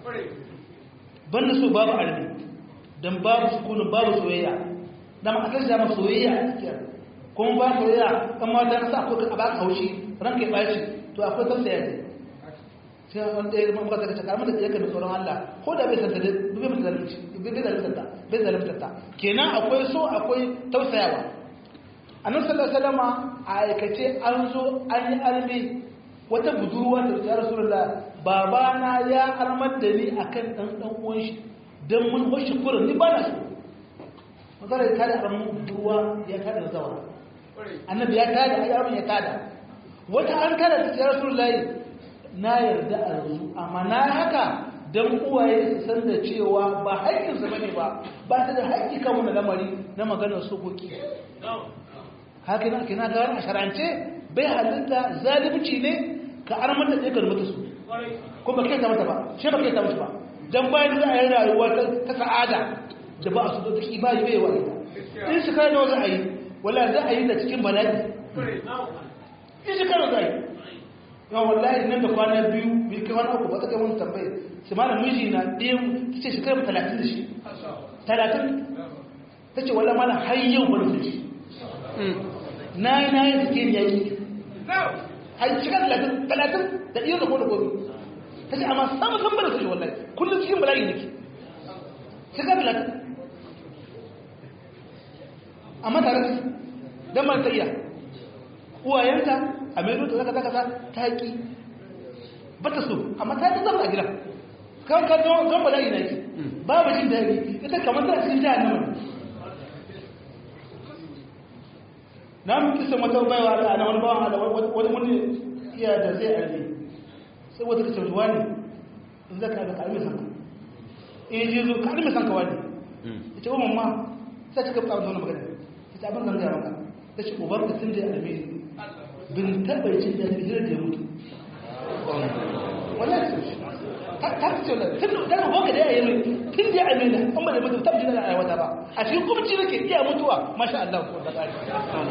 ban da so babu arbi dan babu sukunu babu soyayya dan ma aka jama soyayya kuma ba soyayya amma dan sa ko ka ba ka haushi ranka ya baci to akwai tausaya ne sai an ɗaya man kwata kace karamar da yake da tsoron Allah ko da bai santa da bai mai zalunci bai zalunta bai zalunta kenan akwai so akwai tausayawa annabi sallallahu alaihi wasallam a aikace an zo an yi almi wata budurwa da ta rasulullah babana ya armar da ni akan dan dan uwan shi dan mun hoshi kurin ni ba na so magana ta da armin budurwa ya kada da zawara annabi ya tada ayyamin ya tada wata an kada ta ya rasulullah na yarda a yanzu amma na haka don uwaye su san da cewa ba haƙƙinsa ba ne ba ba ta da haƙƙi kan wani lamari na maganar sokoki haka na kina ga a sharance bai halitta zalunci ne ka armar da ɗaya mutu su ko ba kai ta mata ba shi ba kai ta mata ba don bayan za a yi rayuwa ta sa'ada da ba a su da ki ba yi bai wani in shi kai da za a yi wala za a yi da cikin bala'i in shi kai da za a yi yawan wallahi nan da kwana biyu bai kai wani uku ba ta kai wani tambaye su ma da miji na ɗayan ta ce shekarar talatin da shi talatin ta ce wala mana har yau ba da shi na yi na yi suke ne yaƙi a shekarar talatin talatin da ɗiyar da ko da gobe ta ce amma samun san ba da su shi wallahi kullum cikin bala'i ne ke shekarar talatin amma tare da don ma ta iya uwayenta a mai rutu zaka zaka ta haƙi ba ta so amma ta ta zama a gida kan ka don ba da'i na yi babu jin daɗi ita kamar ta cikin jihar nan na mun kisa mata baiwa da ana wani bawan ala wani wani iya da zai arzi sai wata kace ruwa ne in zaka ga kalmi sanka in ji zo kalmi sanka wani ita umman ma sai ta kafa wannan magana ita abin zan ga maka ta ce uban ka tun da almiri bin tabbai cin da hirar da ya mutu wallahi sun shi ta ta ce tun da dan boka da yayi ne tun da yayi ne amma da mutum tabbata da aiwata ba a cikin kuma ci nake iya mutuwa masha Allah ko da gari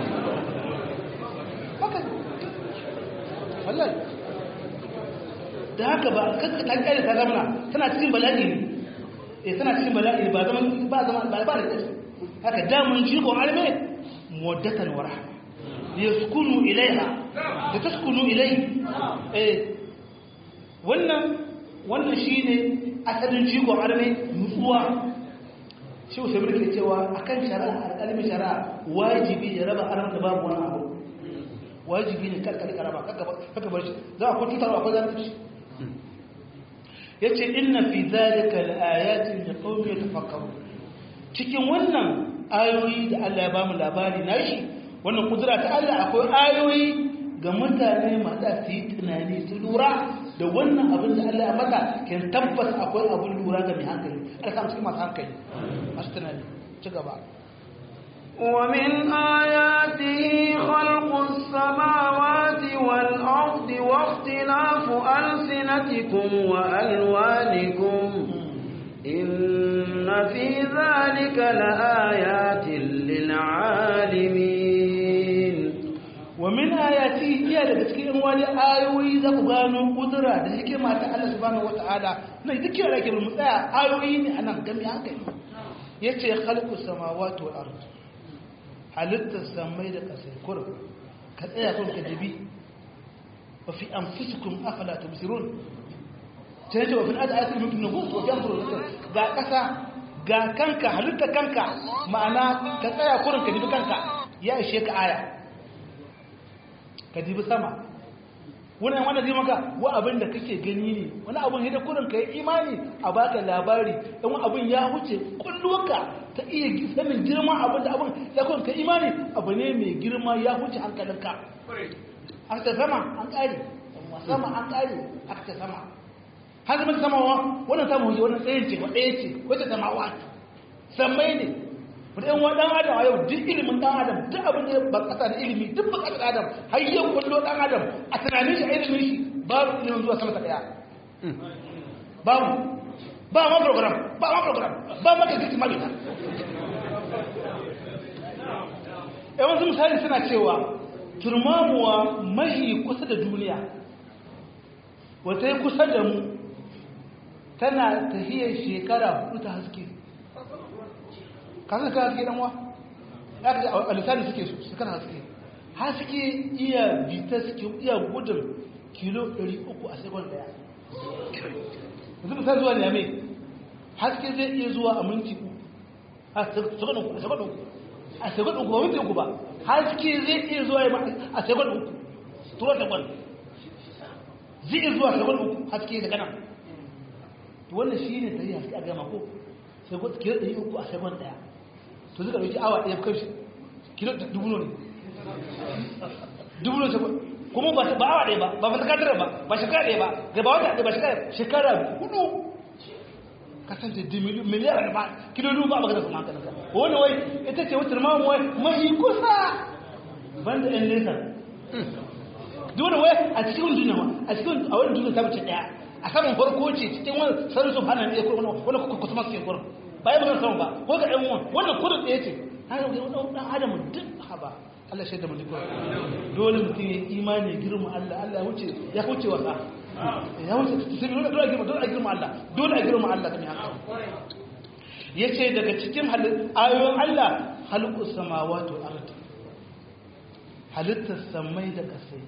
haka wallahi da haka ba kanka ta kare ta zamana tana cikin bala'i ne eh tana cikin bala'i ba zaman ba zaman ba ba da haka da mun ji ko alme muwaddatan wa rahma yaskunu ilaiha da taskunu ilai eh wannan wannan shine asalin jigo arme nutsuwa shi usai ke cewa akan shari'a alƙalmi shari'a wajibi ya raba arme da babu wani abu wajibi ne karkar karaba kaka bar shi za a kun tutarwa ko zalunci yace inna fi zalika laayatin liqaumin yatafakkarun cikin wannan ayoyi da Allah ya bamu labari nashi wannan kudura ta Allah akwai ayoyi ga mutane masu su yi tunani su lura da wannan abin da Allah ya mata kan tabbas akwai abin lura ga mai hankali Allah samu cikin masu hankali masu tunani ci gaba ومن آياته خلق السماوات والأرض واختلاف ألسنتكم وألوانكم إن في ذلك لآيات للعالمين ومن آياته هي لتذكير أموال آيوي ذكبانو قدرة ذكر ما تعالى سبحانه وتعالى نذكر لك المساء آيوي أنا قمي هكذا يتي خلق السماوات والأرض halittar samai da ƙasai kurum ka tsaya kun ka jibi wa fi anfusikum afala tubsirun sai ce wa fil ardi ayatul mulkin nubus wa yanzuru ga ƙasa ga kanka halittar kanka ma'ana ka tsaya kurum ka jibi kanka ya ishe ka aya ka jibi sama wannan wanda zai maka wa abin da kake gani ne wani abin hidda kurum ka yi imani a baka labari dan wani abin ya huce kulluka ta iya sanin girma abin da abin ya kun ka imani abu ne mai girma ya huce hankalinka aka ta sama an ƙari sama an ƙari aka ta sama har zama samawa wannan samun hujji wannan tsayin ce ba ɗaya ce wacce samawa sammai ne wadda yan wadan adam a yau duk ilimin dan adam duk abin da ba kasa da ilimi duk ba kasa da adam har yau kullo dan adam a tunanin shi a ilimin shi babu ilimin zuwa sama ta ɗaya babu ba ma program ba ma program ba ma gaggaki malita yawan sun misali suna cewa turmamuwa mahi kusa da duniya wata yi kusa da mu tana tahiyar shekara hudu ta haske kasar ka haske ɗanwa ya kaji a lisani suke su su kana haske haske iya bita suke iya gudun kilo ɗari uku a sekon daya yanzu misali zuwa ne haske zai iya zuwa a minti uku a sekon uku a sekon uku a sekon uku ba minti uku ba haske zai iya zuwa a sekon uku turo sekon zai iya zuwa sekon uku haske da kanan to wannan shi ne tarihi haske a gama ko sekon kilo ɗari uku a sekon daya to suka ɗauki awa ɗaya kai kilo dubu ne dubu ne sekon kuma ba awa ɗaya ba ba fasakatare ba ba shekara ɗaya ba gaba wata ɗaya ba shekara shekara hudu kasance miliyar da ba kilo dubu ba ba ka zama kanaka wani wai ita ce wata ma wai mahi kusa banda ɗan nesa duk wani wai a cikin duniya a cikin a wani duniya ta wuce ɗaya a saman farko ce cikin wani sarari su hana ne wani wani kuka kuma suke kurin ba yi magana sama ba ko ga ɗan wani wannan kudin ɗaya ce hana ga wani ɗan adam duk haba Allah shaida mu dukkan dole mutum ya imani girma Allah Allah ya wuce ya wuce wasa ya wuce sai dole dole girma dole girma Allah dole girma Allah kamar haka yace daga cikin ayoyin Allah halqus samawati wal ard halittar samai da kasai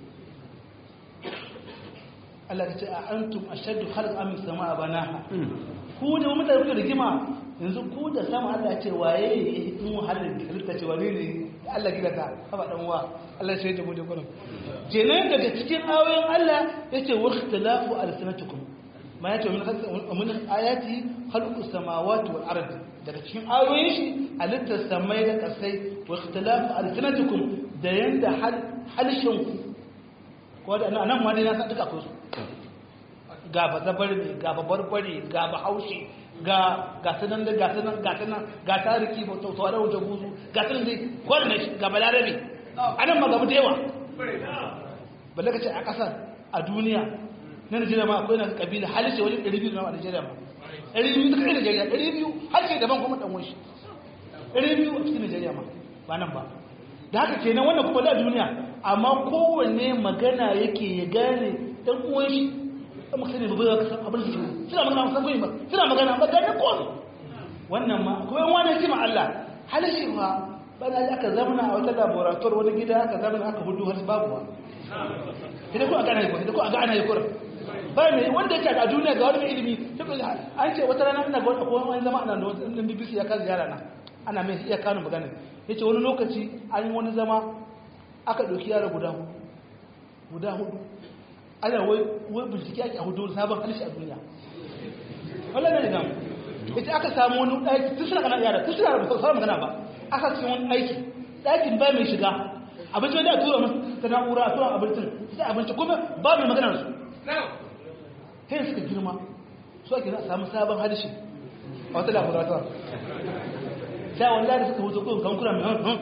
Allah ya ce a antum ashaddu khalq am samaa banaha ku da mutane kuke rigima yanzu ku da sama Allah ya ce waye in wahalar halitta ce wane ne Allah gida ta haba dan uwa Allah ya shaida mu da gurin kenan daga cikin ayoyin Allah yace wa ikhtilafu alsanatukum ma yace min min ayati khalqus samawati wal ard daga cikin ayoyin shi halittar samai da kasai wa ikhtilafu alsanatukum da yanda halishin ku ko da nan ma dai na san duka akwai su ga bazabar ne ga babarbare ga bahaushe ga gasunan da gasunan gasunan ga tariki ba tautawar wajen buzu gasunan dai kwanan shi ga balarabe a nan magabu da yawa balle ka ce a ƙasar a duniya na Najeriya ma akwai na kabila halice wajen ɗari biyu na Najeriya ma ɗari biyu duka Najeriya ɗari biyu halice daban kuma ɗan wanshi ɗari biyu a cikin Najeriya ma ba nan ba da haka kenan wannan kuma da duniya amma kowanne magana yake ya gane ɗan uwan shi ɗan muka sani ba bai san abin da suke suna magana musan bai ba suna magana ba gane kowanne wannan ma kuma yan wani hikima Allah halice ba bana aka zamana a wata laborator wani gida aka zamana aka hudu har babu ba idan ko aka ana yi idan ko aka ana yi kura ba mai wanda yake a duniya ga wani ilimi an ce wata rana ina ga wani zama ana da wani B B C ya kaza ziyara na ana mai iya kanu magana yace wani lokaci an yi wani zama aka dauki yara guda hudu guda hudu ana wai wai bincike ake a hudu sabon halishi a duniya wallahi ne ga yace aka samu wani aiki tun suna kana yara tun suna ba su magana ba aka ci wani aiki ɗakin ba mai shiga abinci wanda a tura masu ta na'ura a tura abincin sai abinci kuma ba mai magana su sai suka girma su ake za a samu sabon hadishi a wata laborator sai wallahi da suka wuce kuma kan kura mai han han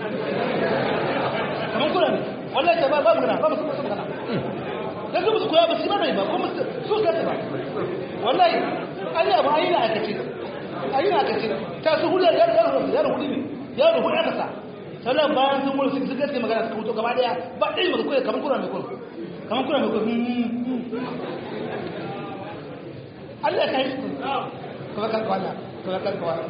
kamar kura ne wallahi ta ba ba magana ba musu masu magana da su musu koya ba su ba mai ba kuma su su ba wallahi an yi abu an yi na aikace an yi na aikace ta su hular yaro hudu ne yaro hudu aka sa sannan bayan sun wuri sun gaske magana suka wuto gaba daya ba ɗaya maka koya kamar kura mai kura kamar kura mai kura Allah ka yi su kuma kan kwana kuma kan kwana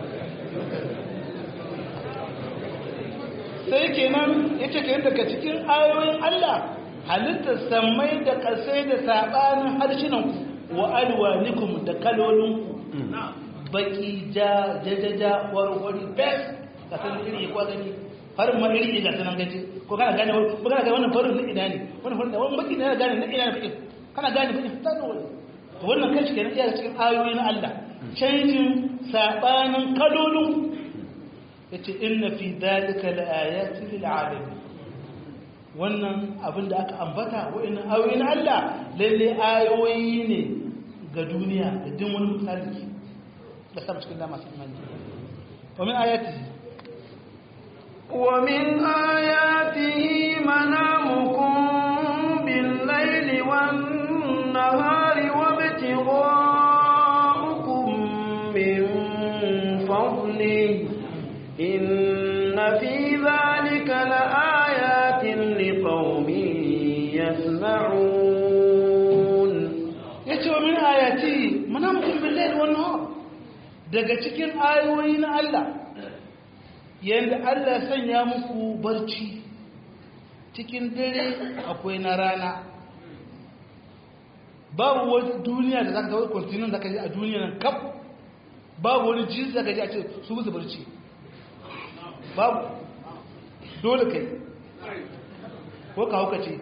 sai kenan ya ce kenan daga cikin ayoyin Allah halittar sammai da ƙasai da saɓanin harshenanku wa alwanikum da kalolinku baki ja jajaja warwari bes ka san iri ko gani farin ma iri ga sanan gaji ko kana gane ko kana gane wannan farin na ina ne wannan farin wannan baki ne gane na ina ne baki kana gane baki ta da wannan to wannan kanshi kenan iya cikin ayoyi na Allah canjin sabanin kalolin yace inna fi dalika laayatin lil alamin wannan abinda aka ambata wa'annan ayoyi na Allah lalle ayoyi ne ga duniya da duk wani misali da sabu cikin da masu imani wa min ayatihi ومن آياته منامكم بالليل والنهار وابتغاؤكم من فضله إن في ذلك لآيات لقوم يسمعون يتوى من آياته منامكم بالليل والنهار daga cikin ayoyi na Allah yanda Allah sanya muku barci cikin dare akwai na rana babu wani duniya da zaka tawo continent da kaje a duniya nan kaf babu wani jinsi da kaje a ce su musu barci babu dole kai ko ka hauka ce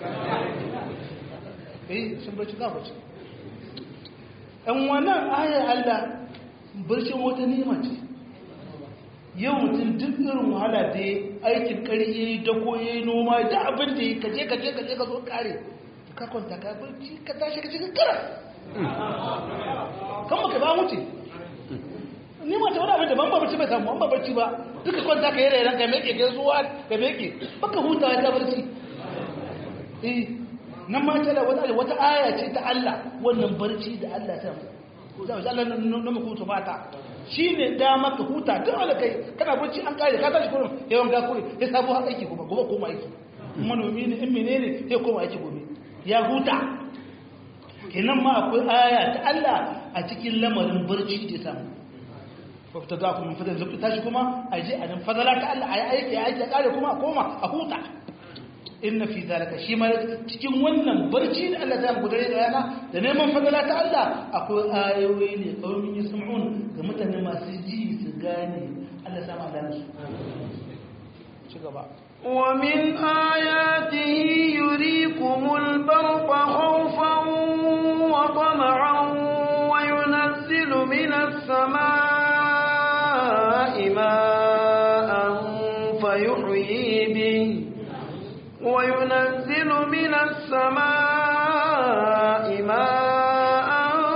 eh sun barci ka barci an wannan ayar Allah barcin wata nima ce yau mutum duk irin wahala da ya aikin ƙarfi da ko ya yi noma da abin da ya kaje kaje kaje ka zo kare ka kwanta ka barci ka tashi ka cikin kara kan maka ba mutu ni ma ta wani abin da ban ba barci bai samu an ba barci ba duka kwanta ka yi rairan ka meke ka zuwa ka meke baka hutawa ta barci eh nan ma ta da wata aya ce ta Allah wannan barci da Allah ta za a Allah na muku mata shi ne dama ka huta duk wanda kai kana bacci an kare ka tashi kurin yawan ga kure ya sabo har aiki kuma gobe koma aiki manomi ne in menene ya koma aiki gobe ya huta kenan ma akwai aya ta Allah a cikin lamarin barci da samu fa ta da kuma fadar zuwa tashi kuma aje a nan fadala ta Allah ayi aiki ya aiki kare kuma a koma a huta inna fi zalika shi ma cikin wannan barci da Allah ta gudare da yana da neman fadala ta Allah akwai ayoyi ne kawai yasma'un ga mutane masu ji su gane Allah sama da su ci gaba ومن آياته يريكم البرق خوفا وطمعا وينزل من السماء ماء فيحيي به وينزل من السماء ماء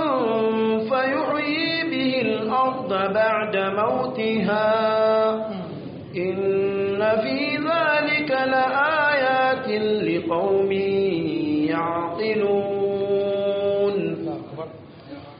فيحيي به الأرض بعد موتها إن في ذلك لآيات لقوم يعقلون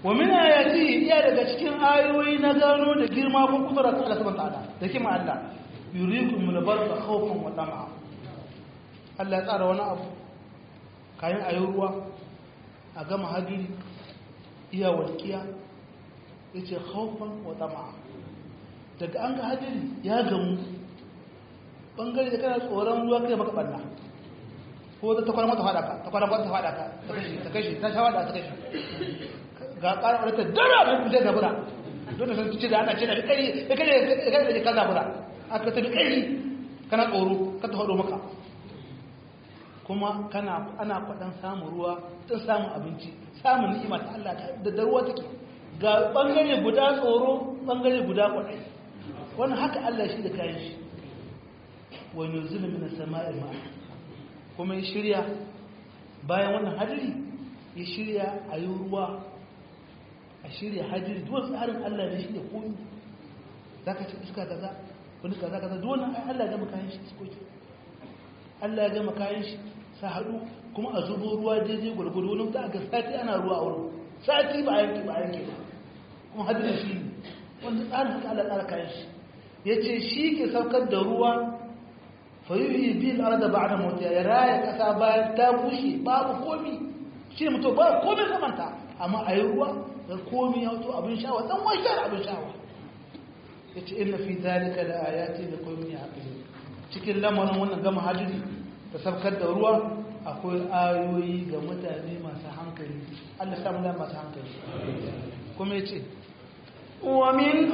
wa min ayati iya daga cikin ayoyi na gano da girma ko kudura ta Allah subhanahu wa ta'ala da kima Allah yurikum al-barqa khawfan wa tam'a Allah ya tsara wani abu kayan ayi ruwa a gama hadiri iya walkiya yace khawfan wa tam'a daga an ga hadiri ya gamu bangare da kana tsoron ruwa kai maka banna ko ta kwana mata fada ka ta kwana mata fada ka ta kashi ta kashi ta shawada ta kashi ga ƙarar ta dara mai kuje zabura don da sun ce da ana ce da ƙari da ƙari da ka zabura aka ta da ƙari kana tsoro ka ta haɗo maka kuma kana ana faɗan samun ruwa don samun abinci samun ni'ima ta Allah da da ruwa take ga ɓangare guda tsoro ɓangare guda kwaɗai wannan haka Allah shi da kayan shi wani yunzulu min as-sama'i ma'a kuma ya shirya bayan wannan hadiri ya shirya a yi ruwa a shirya hajjiri duwan tsarin Allah ne shi ne komi za ka ce iska kaza wani kaza kaza duwan Allah ya gama kayan shi iskoki Allah ya gama kayan shi sa haɗu kuma a zubo ruwa daidai gwargwado wani za a ga sati ana ruwa a wurin sati ba a yanki ba a yanki ba kuma hajjiri shi ne wanda tsarin haka Allah tsara kayan shi ya ce shi ke saukar da ruwa fayuhi bil arda ba'da mawtiha ya raya kasa bayan ta bushe babu komi shi ne mutum ba komai samanta amma a yi ruwa da komi ya wato abin shawa dan washar abin shawa ya ce inna fi zalika da ayati da komi ya haƙi cikin lamarin wannan gama hajjiri da sabkar da ruwa akwai ayoyi ga mutane masu hankali Allah samu da masu hankali kuma ya ce wa min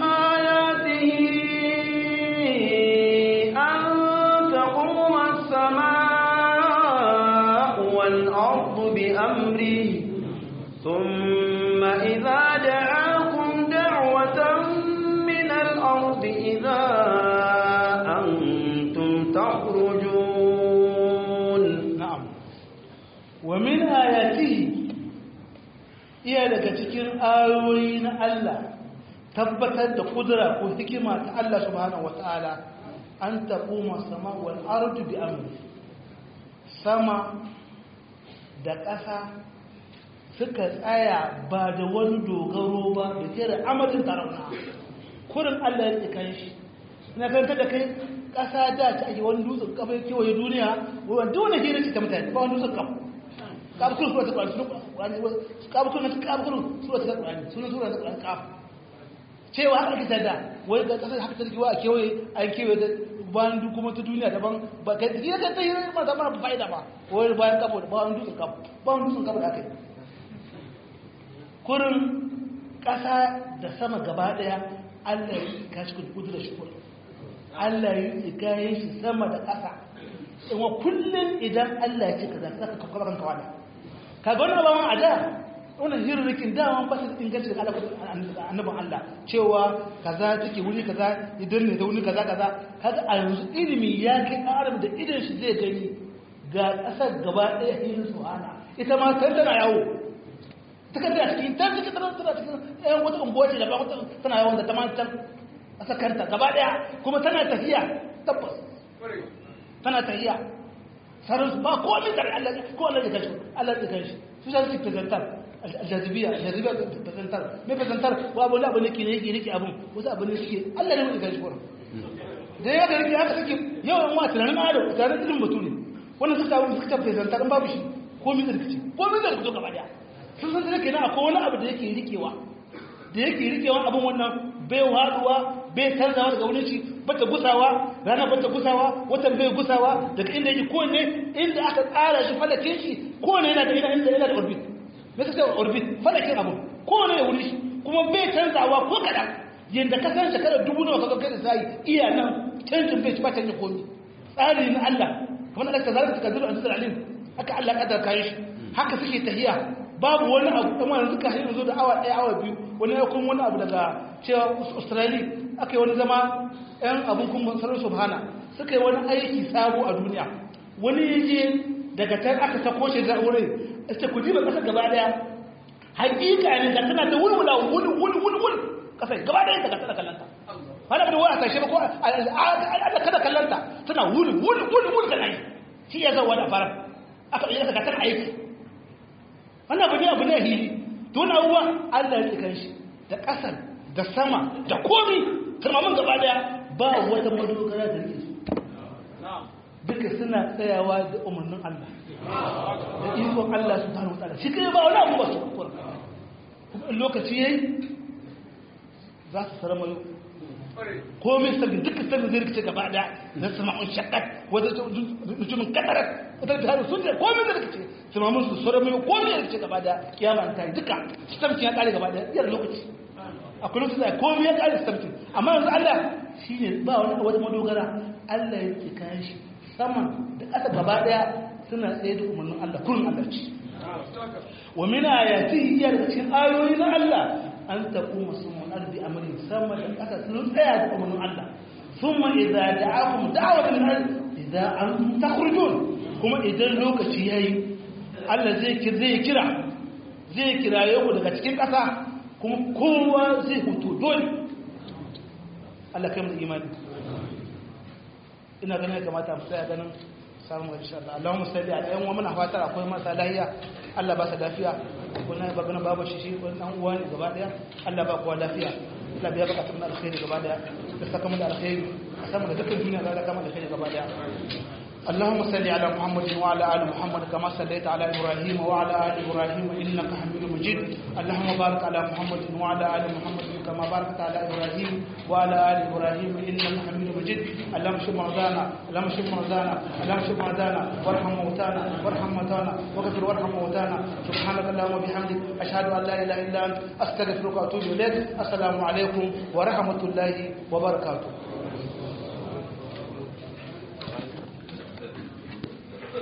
ayatihi an taquma as-samaa'u wal ardu bi amrihi ثم إذا دعاكم دعوة من الأرض إذا أنتم تخرجون نعم ومن آياته إيا لك تكين آيوين الله تبتد قدرة وحكمة الله سبحانه وتعالى أن تقوم السماء والأرض بأمره سما دكاسا suka tsaya ba da wani dogaro ba da tere amadin tarauna kurin Allah ya tsikan shi na kanta da kai ƙasa da ta ake wani dutsen kafa ya kewaye duniya wani dole shi ne ta mutane ba wani dutsen kafa kabukun sura ta ƙwani kabukun na kabukun sura ta ƙwani sunan sura ta ƙwani kafa cewa haka ake tada wai ga ƙasar haka ta rikewa a kewaye an kewaye da bayan kuma ta duniya daban ba kai ta gina ta yi ma zama ba fa'ida ba wai bayan kafa ba wani dutsen kafa ba wani dutsen kafa da aka yi kurin ƙasa da sama gaba ɗaya Allah ya yi kashi kudu da shukur Allah ya yi kayan shi sama da ƙasa wa kullum idan Allah ya ce ka za ka kakwaba kan kawada ka ga wani abawan a da wani hirrikin daman ba su inganci da annabin Allah cewa kaza take wuri kaza idan ne da wuni kaza kaza kaga a yanzu ilimi ya kai arab da idan shi zai gani ga ƙasar gaba ɗaya hirin suhana ita ma tana yawo ta kan a cikin ta cikin tana tana cikin ɗayan wata unguwa ce da ba wata tana yawan da ta mancan a sakanta gaba ɗaya kuma tana tafiya tabbas tana tafiya sarar ba ko min kare Allah ko Allah ya kashi Allah ya kashi su za su presentar aljazibiya aljazibiya presentar me presentar wa abu abu ne ke ne yake yake abun wasu abu ne suke Allah ne mai kashi ko da ya ga yake haka suke yawan wa tunanin ado tunanin ilimin bature wannan suka abu suka presentar babu shi ko min rikici ko min da kuzo gaba ɗaya sun san da kenan akwai wani abu da yake rikewa da yake rikewa abin wannan bai haduwa bai canzawa daga wurin shi bata gusawa rana bata gusawa watan bai gusawa daga inda yake kowanne inda aka tsara shi falakin shi kowanne yana da inda yana da orbit me kake orbit falakin abu kowanne ya wuri shi kuma bai canzawa ko kadan yanda ka san shekarar dubu nawa kaga kai da sai iya nan canjin bai ci ba canje komai tsari na Allah kamar Allah ta zalunta kadiru azizul alim haka Allah kadar kai shi haka suke tahiya babu wani abu kuma yanzu ka hanyar zo da awa ɗaya awa biyu wani ya kuma wani abu daga cewa australia aka yi wani zama yan abin kuma sarar subhana suka yi wani aiki sabo a duniya wani ya je daga can aka sako shi da wurin ita ku ji ba ƙasa gaba ɗaya hakika ne da tana da wulwula wuli wuli wuli wuli ƙasa gaba ɗaya daga tana kallanta wani abu da wani a tashe ba ko a kada kallanta tana wuli wuli wuli wuli kan aiki shi ya zauwa da fara aka yi daga tana aiki wannan abu ne abu ne hili to na uwa Allah ya kan shi da ƙasar da sama da komi turmamin gaba daya ba wata madogara da rike su duka suna tsayawa da umarnin Allah da ikon Allah subhanahu wataala shi kai ba wani abu ba su kuma lokaci yayi za su sarama komai sabbin duka sabbin zai rikice gaba daya na sama'un shakkat wata mutumin kadarar wata da harin sun da komai zai rikice samamun su sarama komai ya rikice gaba daya kiyama ta yi duka sabtin ya kare gaba daya yar lokaci akwai lokaci da komai ya kare sabtin amma yanzu Allah shi ne ba wani wata madogara Allah ya ke kayan shi saman da ƙasa gaba daya suna tsaye da umarnin Allah kurin Allah ce wa min ayatihi iya daga cikin ayoyi na Allah an taquma sumun ardi amrin sama da ƙasa sun tsaya da umarnin Allah thumma idza da'akum da'watan min al idza antum takhrujun kuma idan lokaci yayi Allah zai zai kira zai kiraye ku daga cikin ƙasa kuma kowa zai hutu dole Allah kai mu imani ina ganin ya kamata mu tsaya ganin samu insha Allah Allahumma salli ala ayyan wa muna fatar akwai masa lafiya Allah ba sa lafiya kuna ba ganin babu shi shi wannan uwa ne gaba daya Allah ba kowa lafiya Allah biya baka tun alkhairi gaba daya da saka mu da alkhairi sama da dukkan duniya da kama da alkhairi gaba daya اللهم صل على محمد وعلى ال محمد كما صليت على ابراهيم وعلى ال ابراهيم انك حميد مجيد اللهم بارك على محمد وعلى ال محمد كما باركت على ابراهيم وعلى ال ابراهيم انك حميد مجيد اللهم اشف مرضانا اللهم اشف مرضانا اللهم اشف مرضانا وارحم موتانا وارحم موتانا واغفر وارحم موتانا سبحانك اللهم وبحمدك اشهد ان لا اله الا انت استغفرك واتوب اليك السلام عليكم ورحمه الله وبركاته